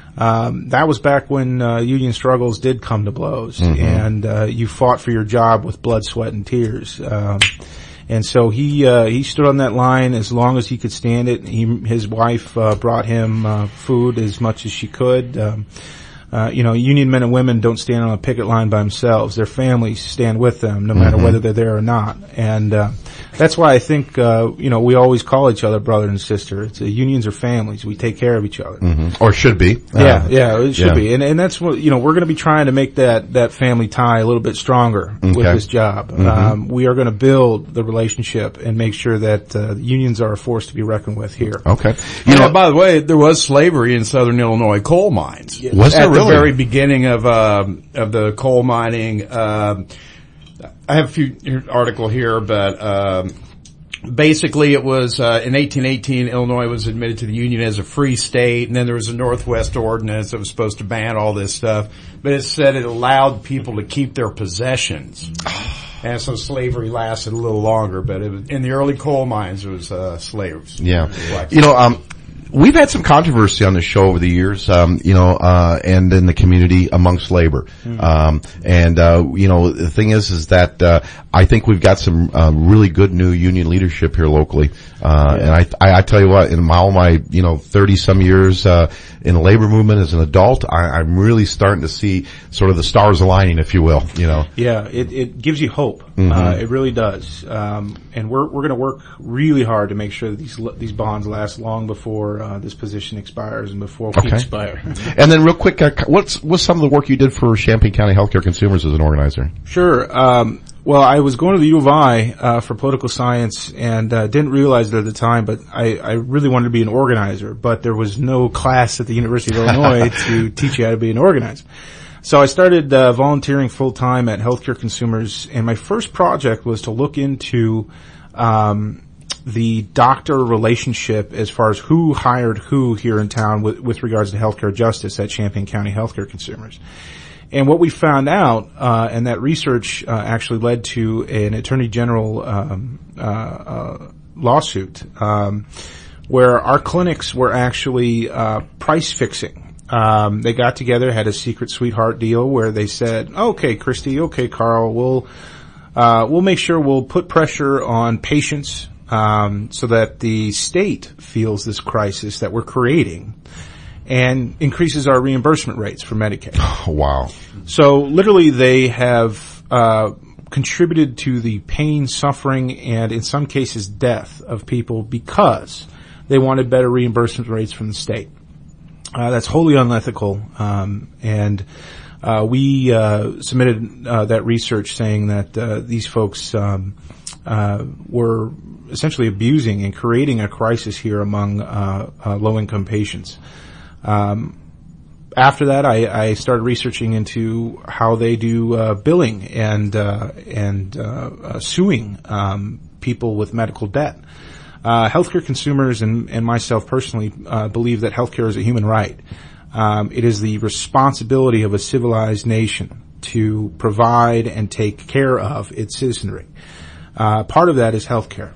Um that was back when uh union struggles did come to blows, mm-hmm. and uh you fought for your job with blood, sweat, and tears. Um and so he uh he stood on that line as long as he could stand it. He his wife uh brought him uh food as much as she could. Um Uh, you know, union men and women don't stand on a picket line by themselves. Their families stand with them, no matter mm-hmm. whether they're there or not. And uh, that's why I think, uh, you know, we always call each other brother and sister. It's uh, unions are families. We take care of each other. Mm-hmm. Or should be. Yeah, uh, yeah, it should yeah. be. And, and that's what, you know, we're going to be trying to make that, that family tie a little bit stronger okay. with this job. Mm-hmm. Um, we are going to build the relationship and make sure that uh, unions are a force to be reckoned with here. Okay. You know, by the way, there was slavery in Southern Illinois coal mines. Was there At really? the very beginning of um, of the coal mining. Um, I have a few article here, but um, basically it was uh, in eighteen eighteen Illinois was admitted to the Union as a free state, and then there was a Northwest Ordinance that was supposed to ban all this stuff, but it said it allowed people to keep their possessions. And so slavery lasted a little longer, but it was, in the early coal mines it was uh, slaves. Yeah. You know, um we've had some controversy on this show over the years, um, you know, uh, and in the community amongst labor. Mm-hmm. Um, and, uh, you know, the thing is, is that, uh, I think we've got some, um, really good new union leadership here locally. Uh, yeah. and I, I, I tell you what, in my, all my, you know, thirty some years, uh, in the labor movement as an adult, I, I'm really starting to see sort of the stars aligning, if you will, you know. Yeah, it, it gives you hope. Mm-hmm. Uh, it really does. Um, and we're, we're gonna work really hard to make sure that these, these bonds last long before Uh, this position expires and before we okay. expire. And then real quick, uh, what's, what's some of the work you did for Champaign County Healthcare Consumers as an organizer? Sure. Um, Well, I was going to the U of I uh, for political science, and uh, didn't realize it at the time, but I, I really wanted to be an organizer. But there was no class at the University of Illinois to teach you how to be an organizer. So I started uh, volunteering full time at Healthcare Consumers, and my first project was to look into um, the doctor relationship as far as who hired who here in town with, with regards to healthcare justice at Champaign County Healthcare Consumers. And what we found out, uh, and that research uh, actually led to an Attorney General um, uh, uh, lawsuit, um, where our clinics were actually uh, price fixing. Um, they got together, had a secret sweetheart deal where they said, "Okay, Christy, okay, Carl, we'll uh, we'll make sure we'll put pressure on patients um, so that the state feels this crisis that we're creating." And increases our reimbursement rates for Medicaid. Oh, wow. So literally they have uh contributed to the pain, suffering, and in some cases death of people because they wanted better reimbursement rates from the state. Uh that's wholly unethical. Um and uh we uh submitted uh that research saying that uh these folks um uh were essentially abusing and creating a crisis here among uh, uh low-income patients. Um, after that, I, I started researching into how they do uh, billing and uh, and uh, uh, suing um, people with medical debt. Uh, healthcare consumers and, and myself personally uh, believe that healthcare is a human right. Um, it is the responsibility of a civilized nation to provide and take care of its citizenry. Uh, part of that is healthcare.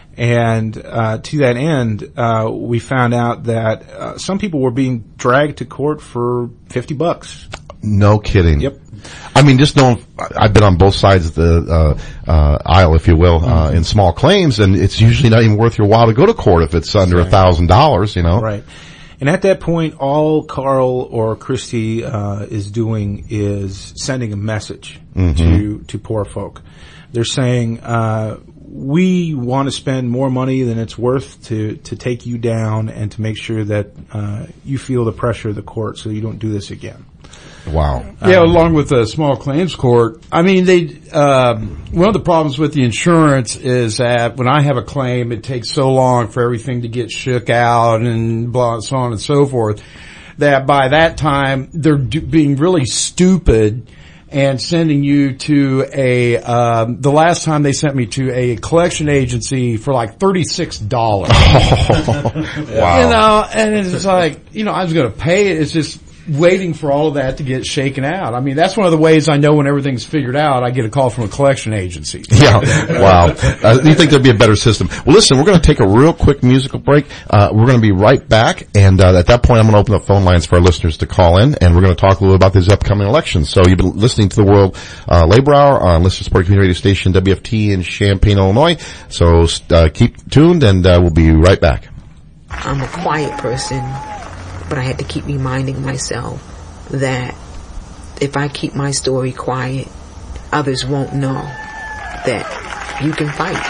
And uh to that end, uh we found out that uh, some people were being dragged to court for fifty bucks. No kidding. Yep. I mean, just knowing, I've been on both sides of the uh, uh aisle, if you will, mm-hmm. uh in small claims, and it's usually not even worth your while to go to court if it's under a thousand dollars, you know. Right. And at that point, all Carl or Christy uh is doing is sending a message mm-hmm. to to poor folk. They're saying, uh we want to spend more money than it's worth to, to take you down and to make sure that, uh, you feel the pressure of the court so you don't do this again. Wow. Yeah, um, along with the small claims court. I mean, they, um, one of the problems with the insurance is that when I have a claim, it takes so long for everything to get shook out and blah, so on and so forth, that by that time, they're do- being really stupid and sending you to a, um, the last time they sent me to a collection agency for like thirty-six dollars. Oh, wow. You know, and it's like, you know, I was going to pay it. It's just waiting for all of that to get shaken out. I mean, that's one of the ways I know when everything's figured out, I get a call from a collection agency. Yeah. Wow. Uh, you think there'd be a better system? Well, listen, we're going to take a real quick musical break. Uh, we're going to be right back. And, uh, at that point, I'm going to open up phone lines for our listeners to call in, and we're going to talk a little about these upcoming elections. So you've been listening to the World, uh, Labor Hour on Listener Support Community Radio Station W F T in Champaign, Illinois. So, uh, keep tuned, and, uh, we'll be right back. I'm a quiet person, but I had to keep reminding myself that if I keep my story quiet, others won't know that you can fight.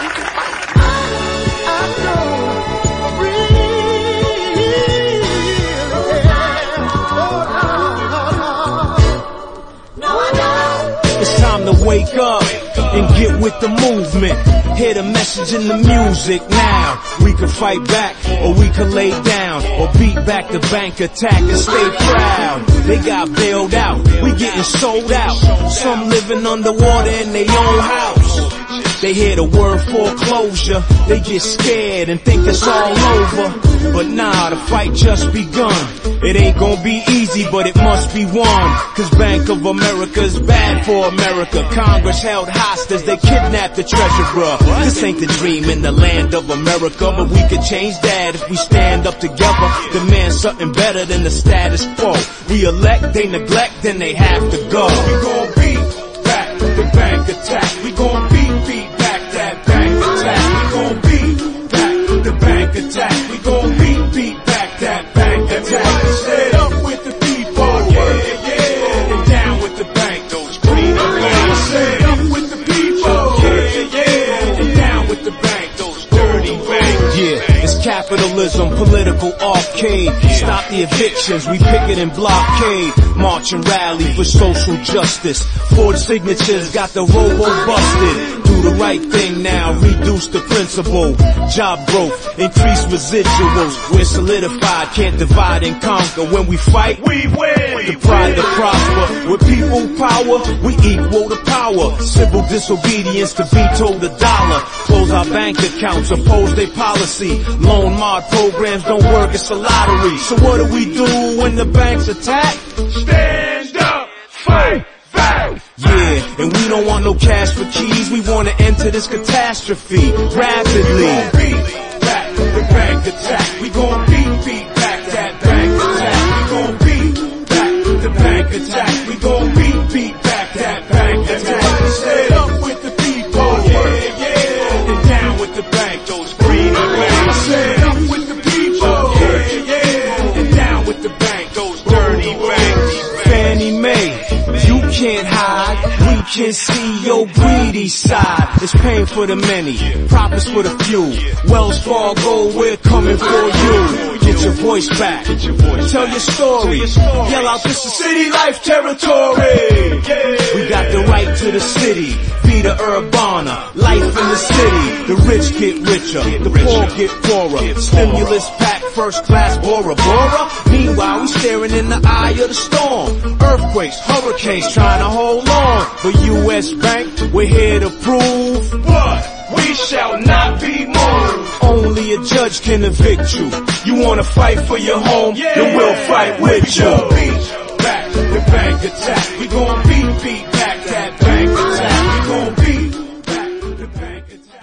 It's time to wake up and get with the movement. Hear the message in the music now. We can fight back, or we can lay down, or beat back the bank attack and stay proud. They got bailed out, we getting sold out. Some living underwater in their own house. They hear the word foreclosure, they get scared and think it's all over. But nah, the fight just begun. It ain't gonna be easy, but it must be won. Cause Bank of America's bad for America. Congress held hostage, they kidnapped the treasurer. This ain't the dream in the land of America, but we could change that if we stand up together. Demand something better than the status quo. We elect, they neglect, then they have to go. We gon' beat back the bank attack. We gon' beat, beat back that bank attack. We gon' beat back the bank attack. We gon' beat, beat back that bank attack. Stand up with the people, yeah, yeah, and down with the bank, those green and white. Stand up with the people, yeah, yeah, and down with the bank, those dirty banks. Yeah, it's Capitalism, political arcade. Stop the evictions, we picket and blockade. March and rally for social justice. Forge signatures, got the robo busted. Do the right thing now, reduce the principle. Job growth, increase residuals. We're solidified, can't divide and conquer. When we fight, we win. The pride to prosper. With people power, we equal the power. Civil disobedience to veto the dollar. Close our bank accounts, oppose their policy. Loan mod programs don't work, it's a lottery. So what do we do when the banks attack? Stand up, fight back. Yeah, and we don't want no cash for keys. We want to enter this catastrophe rapidly. We gon' beat back the bank attack. We gon' beat, beat back that bank attack. We gon' beat back the bank attack. We gon' beat, beat back that bank attack. Stand up with the people, yeah, yeah. And down with the bank, those greedy banks. Stand up with the people, yeah, yeah. And down with the bank, those dirty banks. Fannie Mae, you can't hide. We can see your greedy side. It's pain for the many, profits for the few. Wells Fargo, we're coming for you. Get your voice back. Tell your story. Yell out, this is city life territory. We got the right to the city. Vida Urbana, life in the city. The rich get richer, the poor get poorer. Stimulus pack, first class Bora Bora. Meanwhile, we staring in the eye of the storm. Earthquakes, hurricanes, trying to hold on. But U S Bank, we're here to prove what? We shall not be moved. Only a judge can evict you. You wanna fight for your home? Then we'll fight with you. We gon' beat back the bank attack. We gon' beat, beat back that bank attack. We gon' beat back the bank attack.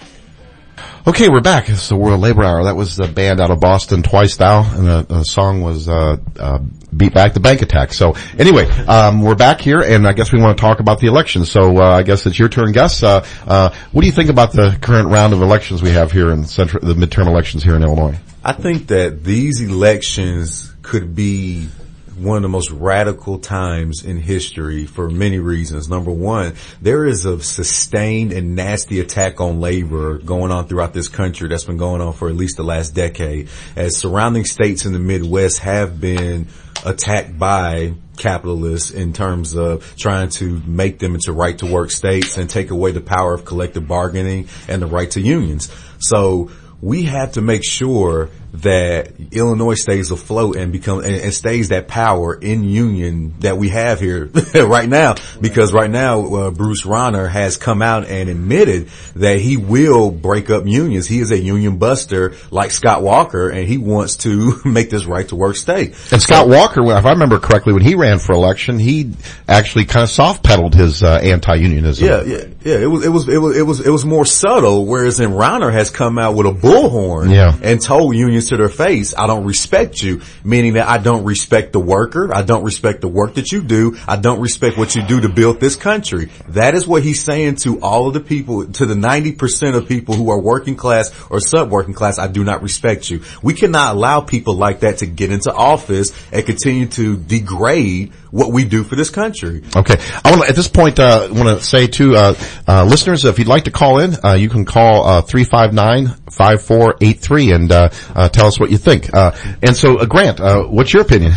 Okay, we're back. It's the World Labor Hour. That was the band out of Boston, Twice Thou, and the, the song was uh, uh Beat Back the Bank Attack. So anyway, um we're back here, and I guess we want to talk about the election. So uh, I guess it's your turn, Gus. Uh, uh, what do you think about the current round of elections we have here in central, the midterm elections here in Illinois? I think that these elections could be one of the most radical times in history for many reasons. Number one, there is a sustained and nasty attack on labor going on throughout this country that's been going on for at least the last decade, as surrounding states in the Midwest have been attacked by capitalists in terms of trying to make them into right to work states and take away the power of collective bargaining and the right to unions. So we have to make sure that Illinois stays afloat and become and, and stays that power in union that we have here right now. Because right now, uh, Bruce Rauner has come out and admitted that he will break up unions. He is a union buster like Scott Walker, and he wants to make this right to work state. And Scott Walker, if I remember correctly, when he ran for election, he actually kind of soft pedaled his uh, anti-unionism. Yeah, yeah, yeah. It was, it was, it was, it was, it was more subtle. Whereas in Rauner has come out with a bullhorn, yeah, and told unions to their face, I don't respect you, meaning that I don't respect the worker, I don't respect the work that you do, I don't respect what you do to build this country. That is what he's saying to all of the people, to the ninety percent of people who are working class or sub-working class, I do not respect you. We cannot allow people like that to get into office and continue to degrade what we do for this country. Okay. I want to, at this point, uh, want to say to, uh, uh, listeners, if you'd like to call in, uh, you can call, uh, three five nine, five four eight three and, uh, uh, tell us what you think. Uh, and so, uh, Grant, uh, what's your opinion?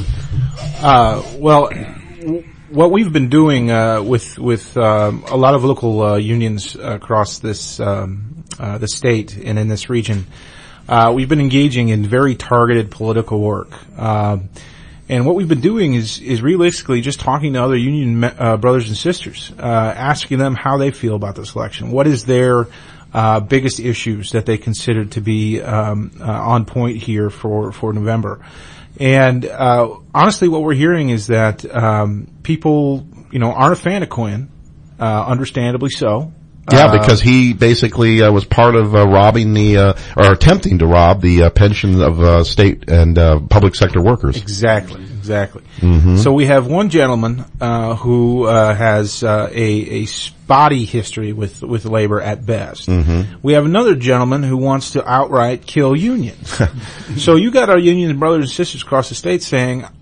uh, well, what we've been doing, uh, with, with, um, a lot of local, uh, unions across this, um, uh, the state and in this region, uh, we've been engaging in very targeted political work. Um, And what we've been doing is, is realistically just talking to other union uh, brothers and sisters, uh, asking them how they feel about this election. What is their uh, biggest issues that they consider to be um, uh, on point here for, for November? And uh, honestly, what we're hearing is that um, people, you know, aren't a fan of Quinn, uh, understandably so. Yeah, because he basically uh, was part of uh, robbing the, uh, or attempting to rob the uh, pension of uh, state and uh, public sector workers. Exactly, exactly. Mm-hmm. So we have one gentleman uh, who uh, has uh, a, a spotty history with with labor at best. Mm-hmm. We have another gentleman who wants to outright kill unions. So you got our union brothers and sisters across the state saying,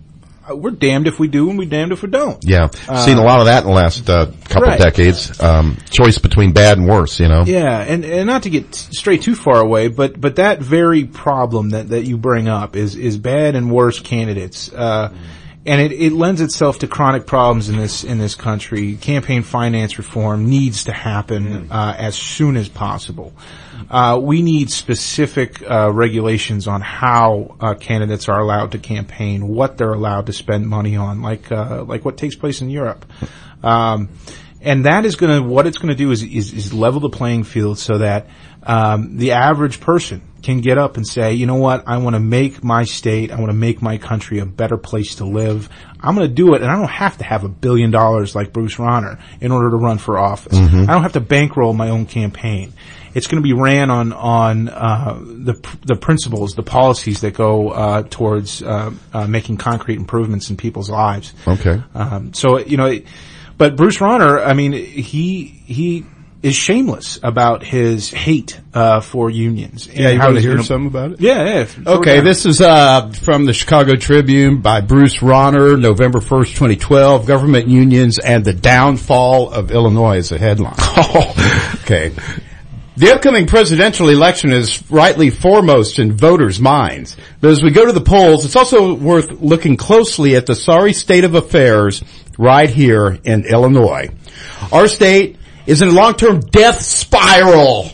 we're damned if we do and we're damned if we don't. Yeah. Uh, Seen a lot of that in the last uh, couple right. decades. Um, choice between bad and worse, you know? Yeah, and, and not to get straight too far away, but, but that very problem that, that you bring up is, is bad and worse candidates. Uh, and it, it lends itself to chronic problems in this, in this country. Campaign finance reform needs to happen, uh, as soon as possible. Uh, we need specific, uh, regulations on how, uh, candidates are allowed to campaign, what they're allowed to spend money on, like, uh, like what takes place in Europe. Um, and that is gonna, what it's gonna do is, is, is level the playing field so that, um, the average person can get up and say, you know what, I want to make my state, I want to make my country a better place to live. I'm going to do it, and I don't have to have a billion dollars like Bruce Rauner in order to run for office. Mm-hmm. I don't have to bankroll my own campaign. It's going to be ran on on uh the the principles, the policies that go uh towards uh, uh making concrete improvements in people's lives. Okay. Um, so you know, but Bruce Rauner, I mean, he he. is shameless about his hate uh for unions. Yeah, you how want to he's hear gonna, something about it? Yeah, yeah. Sure Okay, can. this is uh from the Chicago Tribune by Bruce Rauner, November first, twenty twelve, Government Unions and the Downfall of Illinois is a headline. Oh, okay. The upcoming presidential election is rightly foremost in voters' minds. But as we go to the polls, it's also worth looking closely at the sorry state of affairs right here in Illinois. Our state is in a long-term death spiral.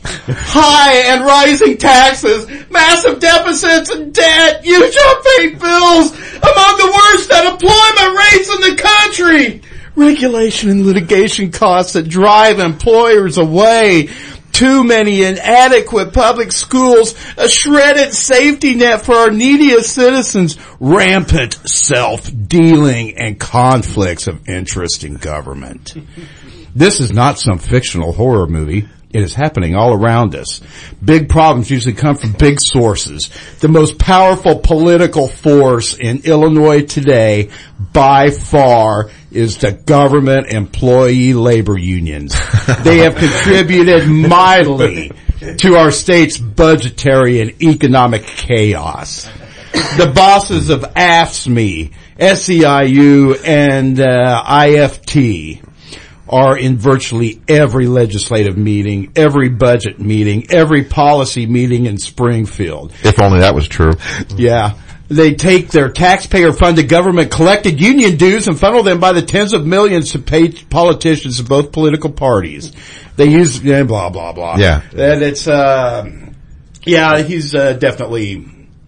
High and rising taxes, massive deficits and debt, huge unpaid bills, among the worst unemployment rates in the country. Regulation and litigation costs that drive employers away. Too many inadequate public schools, a shredded safety net for our neediest citizens, rampant self-dealing, and conflicts of interest in government. This is not some fictional horror movie. It is happening all around us. Big problems usually come from big sources. The most powerful political force in Illinois today, by far, is the government employee labor unions. They have contributed mightily to our state's budgetary and economic chaos. The bosses of A F S M E, S E I U, and uh, I F T are in virtually every legislative meeting, every budget meeting, every policy meeting in Springfield. If only that was true. Yeah. They take their taxpayer-funded government-collected union dues and funnel them by the tens of millions to pay politicians of both political parties. They use, yeah, blah, blah, blah. Yeah. And it's, uh, yeah, he's, uh, definitely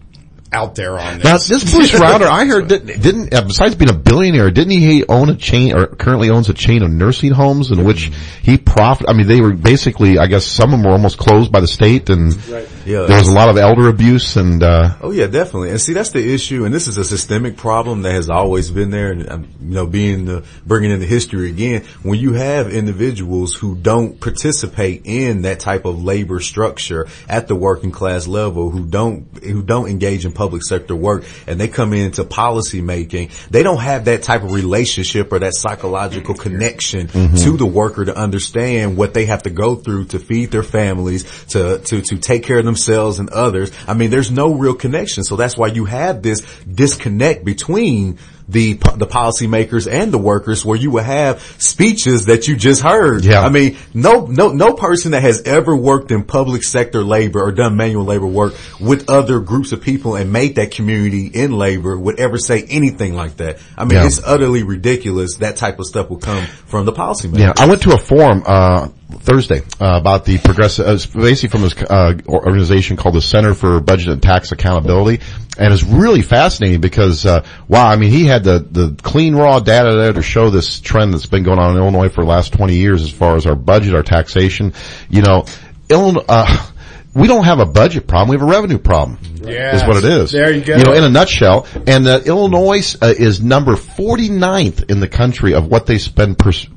out there on this. Now, this Bruce Rauner, I heard, that didn't, uh, besides being a billionaire, didn't he own a chain, or currently owns a chain of nursing homes in which he profit, I mean, they were basically, I guess some of them were almost closed by the state, and right. yeah, there was a lot of elder abuse, and, uh. Oh yeah, definitely. And see, that's the issue, and this is a systemic problem that has always been there, and, um, you know, being the, bringing in the history again, when you have individuals who don't participate in that type of labor structure at the working class level, who don't, who don't engage in public sector work, and they come into policy making, they don't have that type of relationship or that psychological connection mm-hmm. to the worker to understand what they have to go through to feed their families, to, to, to take care of themselves and others. I mean, there's no real connection. So that's why you have this disconnect between the the policymakers and the workers, where you will have speeches that you just heard. Yeah. I mean, no, no, no person that has ever worked in public sector labor or done manual labor work with other groups of people and made that community in labor would ever say anything like that. I mean, yeah. it's utterly ridiculous. That type of stuff will come from the policymakers. Yeah, I went to a forum, uh, Thursday, uh, about the progressive, uh, basically from this, uh, organization called the Center for Budget and Tax Accountability. And it's really fascinating because, uh, wow, I mean, he had the, the clean raw data there to show this trend that's been going on in Illinois for the last twenty years as far as our budget, our taxation. You know, Illinois, uh, we don't have a budget problem, we have a revenue problem. Yeah, is what it is. There you go. You know, in a nutshell. And uh, Illinois uh, is number forty-ninth in the country of what they spend per,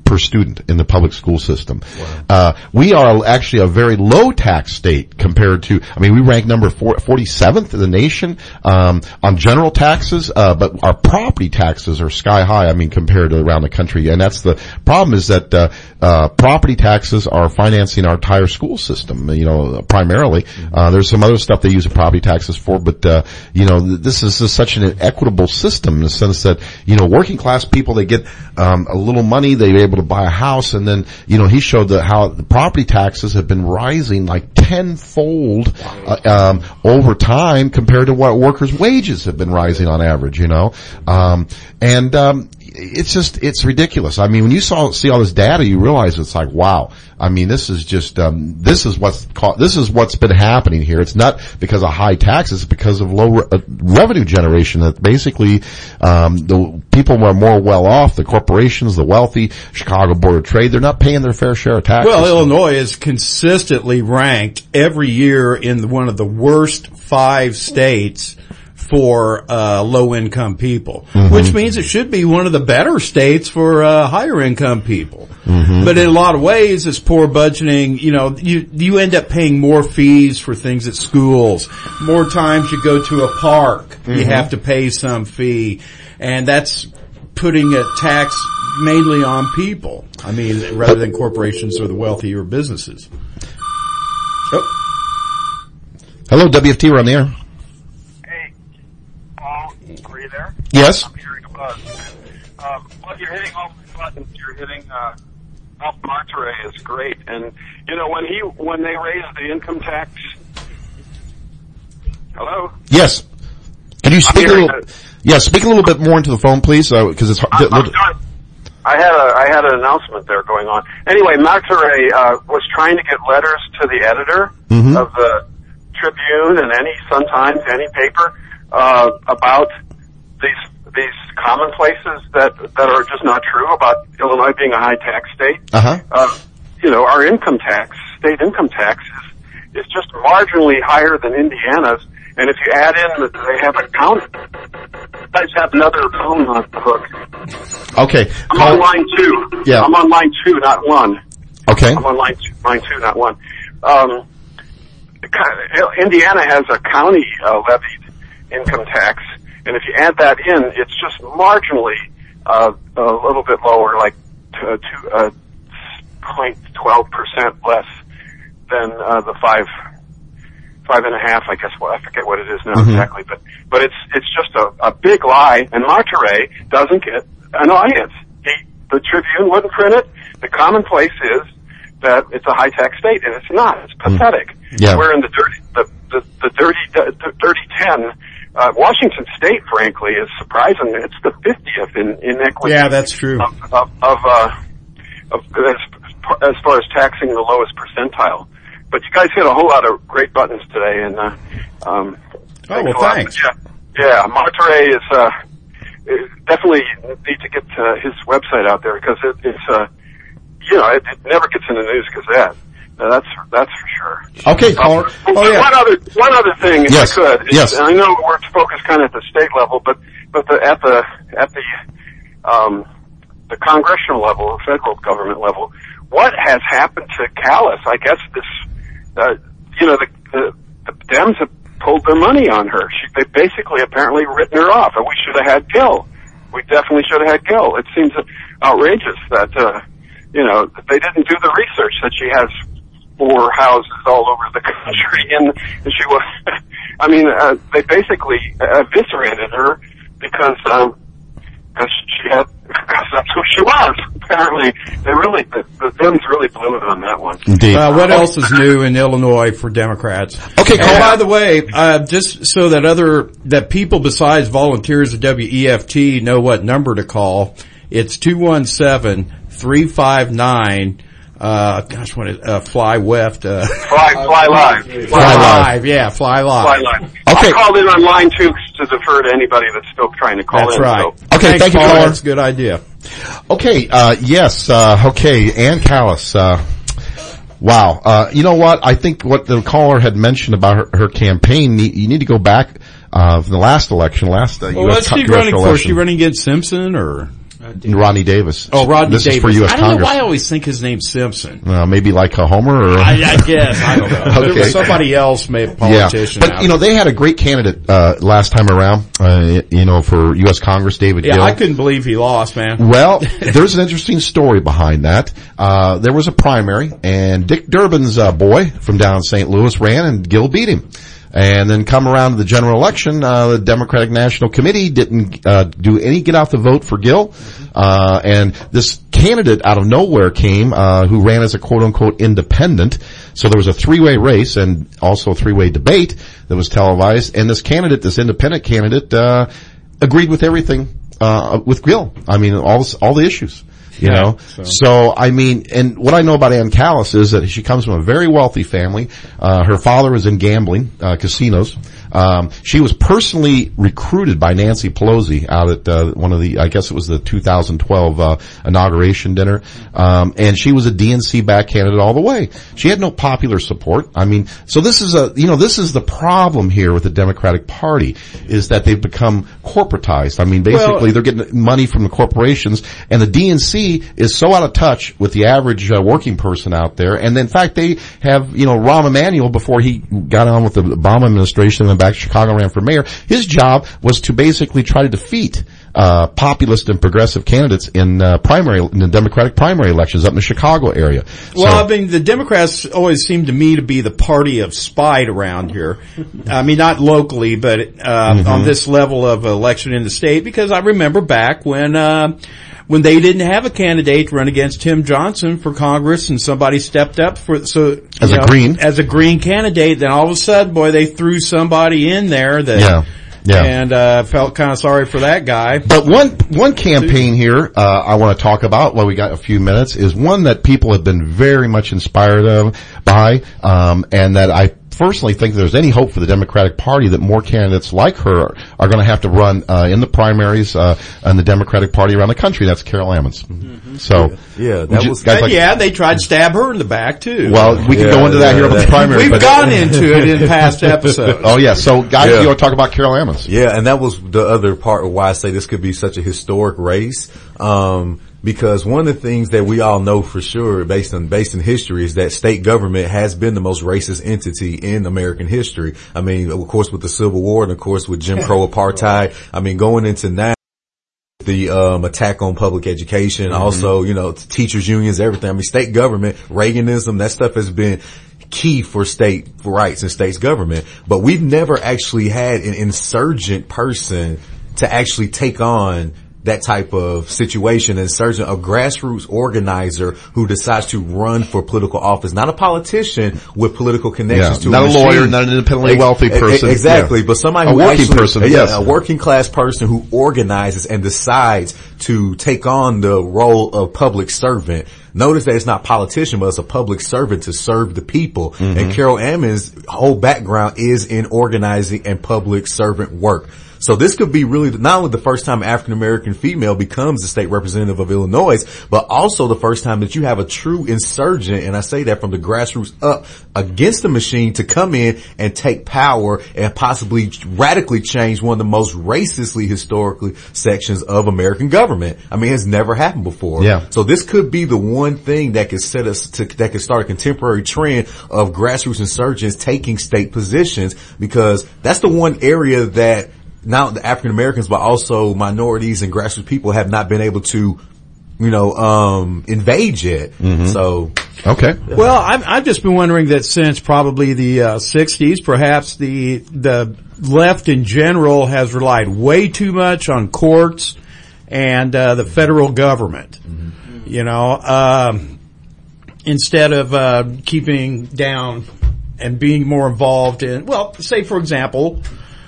per student in the public school system. Wow. Uh, we are actually a very low tax state compared to, I mean, we rank number four, forty-seventh in the nation, um, on general taxes, uh, but our property taxes are sky high, I mean, compared to around the country. And that's the problem is that, uh, uh, property taxes are financing our entire school system, you know, primarily. Uh, there's some other stuff they use the property taxes for, but, uh, you know, this is, is such an equitable system in the sense that, you know, working class people, they get, um, a little money, they're able to buy a house, and then, you know, he showed the, how the property taxes have been rising like tenfold, uh, um, over time compared to what workers' wages have been rising on average, you know. Um, and, um, it's just, it's ridiculous. I mean, when you saw, see all this data, you realize it's like, wow. I mean, this is just, um, this is what's called, this is what's been happening here. It's not because of high taxes, it's because of low re- uh, revenue generation that basically, um, the people who are more well off, the corporations, the wealthy, Chicago Board of Trade, they're not paying their fair share of taxes. Well, Illinois is consistently ranked every year in one of the worst five states for uh low-income people, mm-hmm. which means it should be one of the better states for uh higher-income people. Mm-hmm. But in a lot of ways, it's poor budgeting. You know, you you end up paying more fees for things at schools. More times you go to a park, mm-hmm. you have to pay some fee, and that's putting a tax mainly on people. I mean, rather than corporations or the wealthy or businesses. Oh. Hello, W F T, we're on the air. Are you there? Yes. I'm hearing a buzz. Um, well, you're hitting all the buttons. You're hitting, uh, Ralph Monterey is great. And, you know, when he, when they raised the income tax. Hello? Yes. Can you speak a little, a, yeah, speak a little bit more into the phone, please, uh, cause it's hard. I'm, I'm sorry. I had a, I had an announcement there going on. Anyway, Monterey, uh, was trying to get letters to the editor mm-hmm. of the Tribune and any, Sun-Times, any paper, uh, about these these commonplaces that that are just not true about Illinois being a high tax state. Uh-huh. Uh You know, our income tax, state income tax, is is just marginally higher than Indiana's. And if you add in that they have a county, guys have another phone on the hook. Okay. I'm on line two. Yeah. I'm on line two, not one. Okay. I'm on line two, line two, not one. Um, Indiana has a county uh, levied income tax. And if you add that in, it's just marginally uh, a little bit lower, like to, to uh, zero point one two percent less than uh, the five, five and a half. I guess. Well, I forget what it is now mm-hmm. exactly, but but it's it's just a, a big lie. And Monterey doesn't get an audience. He, the Tribune wouldn't print it. The commonplace is that it's a high tax state, and it's not. It's pathetic. Mm. Yeah. We're in the dirty the the, the dirty the dirty ten. Uh, Washington State, frankly, is surprising. It's the fiftieth in inequity. Yeah, that's true. Of, of, of, uh, of as, as far as taxing the lowest percentile. But you guys hit a whole lot of great buttons today, and uh, um, oh well, thanks. Yeah, yeah. Monterey is uh, is definitely need to get uh, his website out there because it, it's uh, you know, it, it never gets in the News Gazette. No, that's that's for sure. Okay, caller. Um, oh, yeah. One other one other thing, if yes. I could. Yes. I know we're focused kind of at the state level, but but the, at the at the um, the congressional level, federal government level, what has happened to Callis? I guess this, uh, you know, the, the the Dems have pulled their money on her. She, they basically apparently written her off, and we should have had Gill. We definitely should have had Gill. It seems outrageous that uh, you know they didn't do the research that she has four houses all over the country, and, and she was, I mean, uh, they basically eviscerated her because, um, cause she had, cause that's who she was. Apparently, they really, the, the Dems really blew it on that one. Indeed. Uh, what else is new in Illinois for Democrats? Okay, and by the way, uh, just so that other, that people besides volunteers at W E F T know what number to call, it's two one seven, three five nine, Uh, gosh, what is, uh, fly weft, uh, fly, fly live. Fly, fly live. Yeah, fly live. Fly live. Okay. I called in on line two to defer to anybody that's still trying to call That's in. That's right. So. Okay, Thanks, thank you, Paul. caller. That's a good idea. Okay, uh, yes, uh, okay, Ann Callis, uh, wow, uh, you know what, I think what the caller had mentioned about her, her campaign, you need to go back, uh, from the last election, last, uh, well, U S what's she running for? Is she running against Simpson or? Rodney Davis. Oh, Rodney this Davis. This is for U S I don't Congress. know why I always think his name's Simpson. Uh, maybe like a Homer or? I, I guess. I don't know. Okay. There was somebody else, maybe a politician. Yeah. But, you know, they had a great candidate, uh, last time around, uh, you know, for U S Congress, David Yeah, Gill. I couldn't believe he lost, man. Well, there's an interesting story behind that. Uh, there was a primary, and Dick Durbin's uh, boy from down in Saint Louis ran, and Gill beat him. And then come around to the general election, uh, the Democratic National Committee didn't, uh, do any get out the vote for Gill. Uh, and this candidate out of nowhere came, uh, who ran as a quote unquote independent. So there was a three-way race and also a three-way debate that was televised. And this candidate, this independent candidate, uh, agreed with everything, uh, with Gill. I mean, all, all the issues. You Yeah, know, so. so I mean, and what I know about Ann Callis is that she comes from a very wealthy family. Uh, her father was in gambling, uh, casinos. Um, she was personally recruited by Nancy Pelosi out at, uh, one of the, I guess it was the two thousand twelve, uh, inauguration dinner. Um, and she was a D N C back candidate all the way. She had no popular support. I mean, so this is a, you know, this is the problem here with the Democratic Party is that they've become corporatized. I mean, basically Well, they're getting money from the corporations, and the D N C is so out of touch with the average uh, working person out there. And in fact, they have, you know, Rahm Emanuel, before he got on with the Obama administration and went back to Chicago and ran for mayor, his job was to basically try to defeat uh populist and progressive candidates in uh primary in the Democratic primary elections up in the Chicago area. Well, So- I mean, the Democrats always seem to me to be the party of spite around here. I mean, not locally, but uh Mm-hmm. on this level of election in the state, because I remember back when uh when they didn't have a candidate run against Tim Johnson for Congress, and somebody stepped up for so As you a know, Green. as a Green candidate, then all of a sudden, boy, they threw somebody in there that Yeah. Yeah. and uh felt kind of sorry for that guy. But one one campaign here uh I want to talk about while we got a few minutes is one that people have been very much inspired of by, um and that I personally think there's any hope for the Democratic Party that more candidates like her are going to have to run uh in the primaries uh in the Democratic Party around the country. That's Carol Ammons. Mm-hmm. So Yeah, would that you was, guys like- yeah, they tried to stab her in the back too. well, we can Yeah, go into that yeah, here about the that- primary. We've but- gone into it in past episodes. Oh yeah, so guys, Yeah. you want to talk about Carol Ammons? Yeah, and that was the other part of why I say this could be such a historic race. Um, because one of the things that we all know for sure based on, based in history is that state government has been the most racist entity in American history. I mean, of course with the Civil War and of course with Jim Crow apartheid. I mean, going into now, the um attack on public education, Mm-hmm. also, you know, teachers unions, everything. I mean, state government, Reaganism, that stuff has been key for state rights and states government. But we've never actually had an insurgent person to actually take on that type of situation, an insurgent, a grassroots organizer who decides to run for political office, not a politician with political connections Yeah, to not a lawyer, machine. not an independently wealthy Ex- person. Exactly, Yeah. but somebody A who working actually, person, yeah, yes. a working class person who organizes and decides to take on the role of public servant. Notice that it's not politician, but it's a public servant to serve the people. Mm-hmm. And Carol Ammons' whole background is in organizing and public servant work. So this could be really not only the first time African American female becomes the state representative of Illinois, but also the first time that you have a true insurgent, and I say that from the grassroots up, against the machine to come in and take power and possibly radically change one of the most racistly historically sections of American government. I mean, it's never happened before. Yeah. So this could be the one thing that could set us to, that could start a contemporary trend of grassroots insurgents taking state positions, because that's the one area that not the African Americans, but also minorities and grassroots people have not been able to, you know, um, invade yet. Mm-hmm. So, Okay. Well, I've, I've just been wondering that since probably the uh, sixties, perhaps the the left in general has relied way too much on courts and uh, the federal government. Mm-hmm. You know, um, instead of uh, keeping down and being more involved in, well, say for example,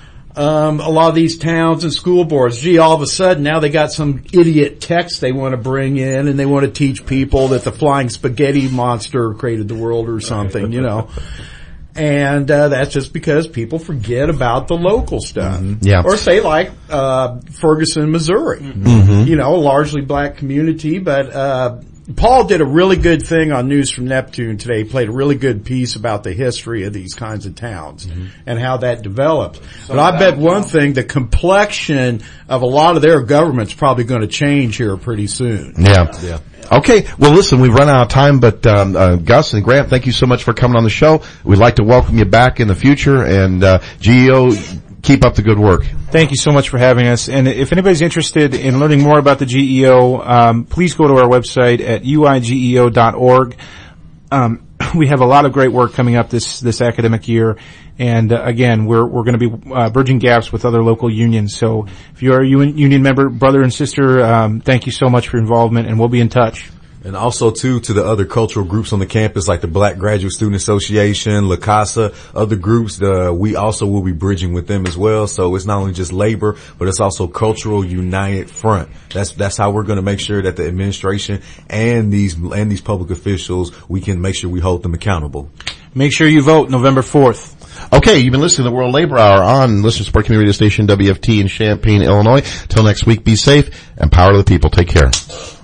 Um, a lot of these towns and school boards, gee, all of a sudden now they got some idiot text they want to bring in, and they want to teach people that the flying spaghetti monster created the world or something, you know. And, uh, that's just because people forget about the local stuff. Mm-hmm. Yeah. Or say like, uh, Ferguson, Missouri. Mm-hmm. You know, largely black community, but, uh, Paul did a really good thing on News from Neptune today. He played a really good piece about the history of these kinds of towns mm-hmm. and how that developed. So but I bet one thing, the complexion of a lot of their government's probably going to change here pretty soon. Yeah. Yeah. Okay. Well, listen, we've run out of time, but um, uh, Gus and Grant, thank you so much for coming on the show. We'd like to welcome you back in the future, and uh, G E O, keep up the good work. Thank you so much for having us. And if anybody's interested in learning more about the G E O, um, please go to our website at u i g e o dot org. Um, we have a lot of great work coming up this this academic year, and uh, again, we're we're going to be uh, bridging gaps with other local unions. So if you're a union member, brother and sister, um, thank you so much for your involvement, and we'll be in touch. And also, too, to the other cultural groups on the campus, like the Black Graduate Student Association, La Casa, other groups, uh, we also will be bridging with them as well. So it's not only just labor, but it's also cultural united front. That's, that's how we're going to make sure that the administration and these, and these public officials, we can make sure we hold them accountable. Make sure you vote November fourth. Okay, you've been listening to the World Labor Hour on Listener Support Community Radio Station W F T in Champaign, Illinois. Till next week, be safe and power to the people. Take care.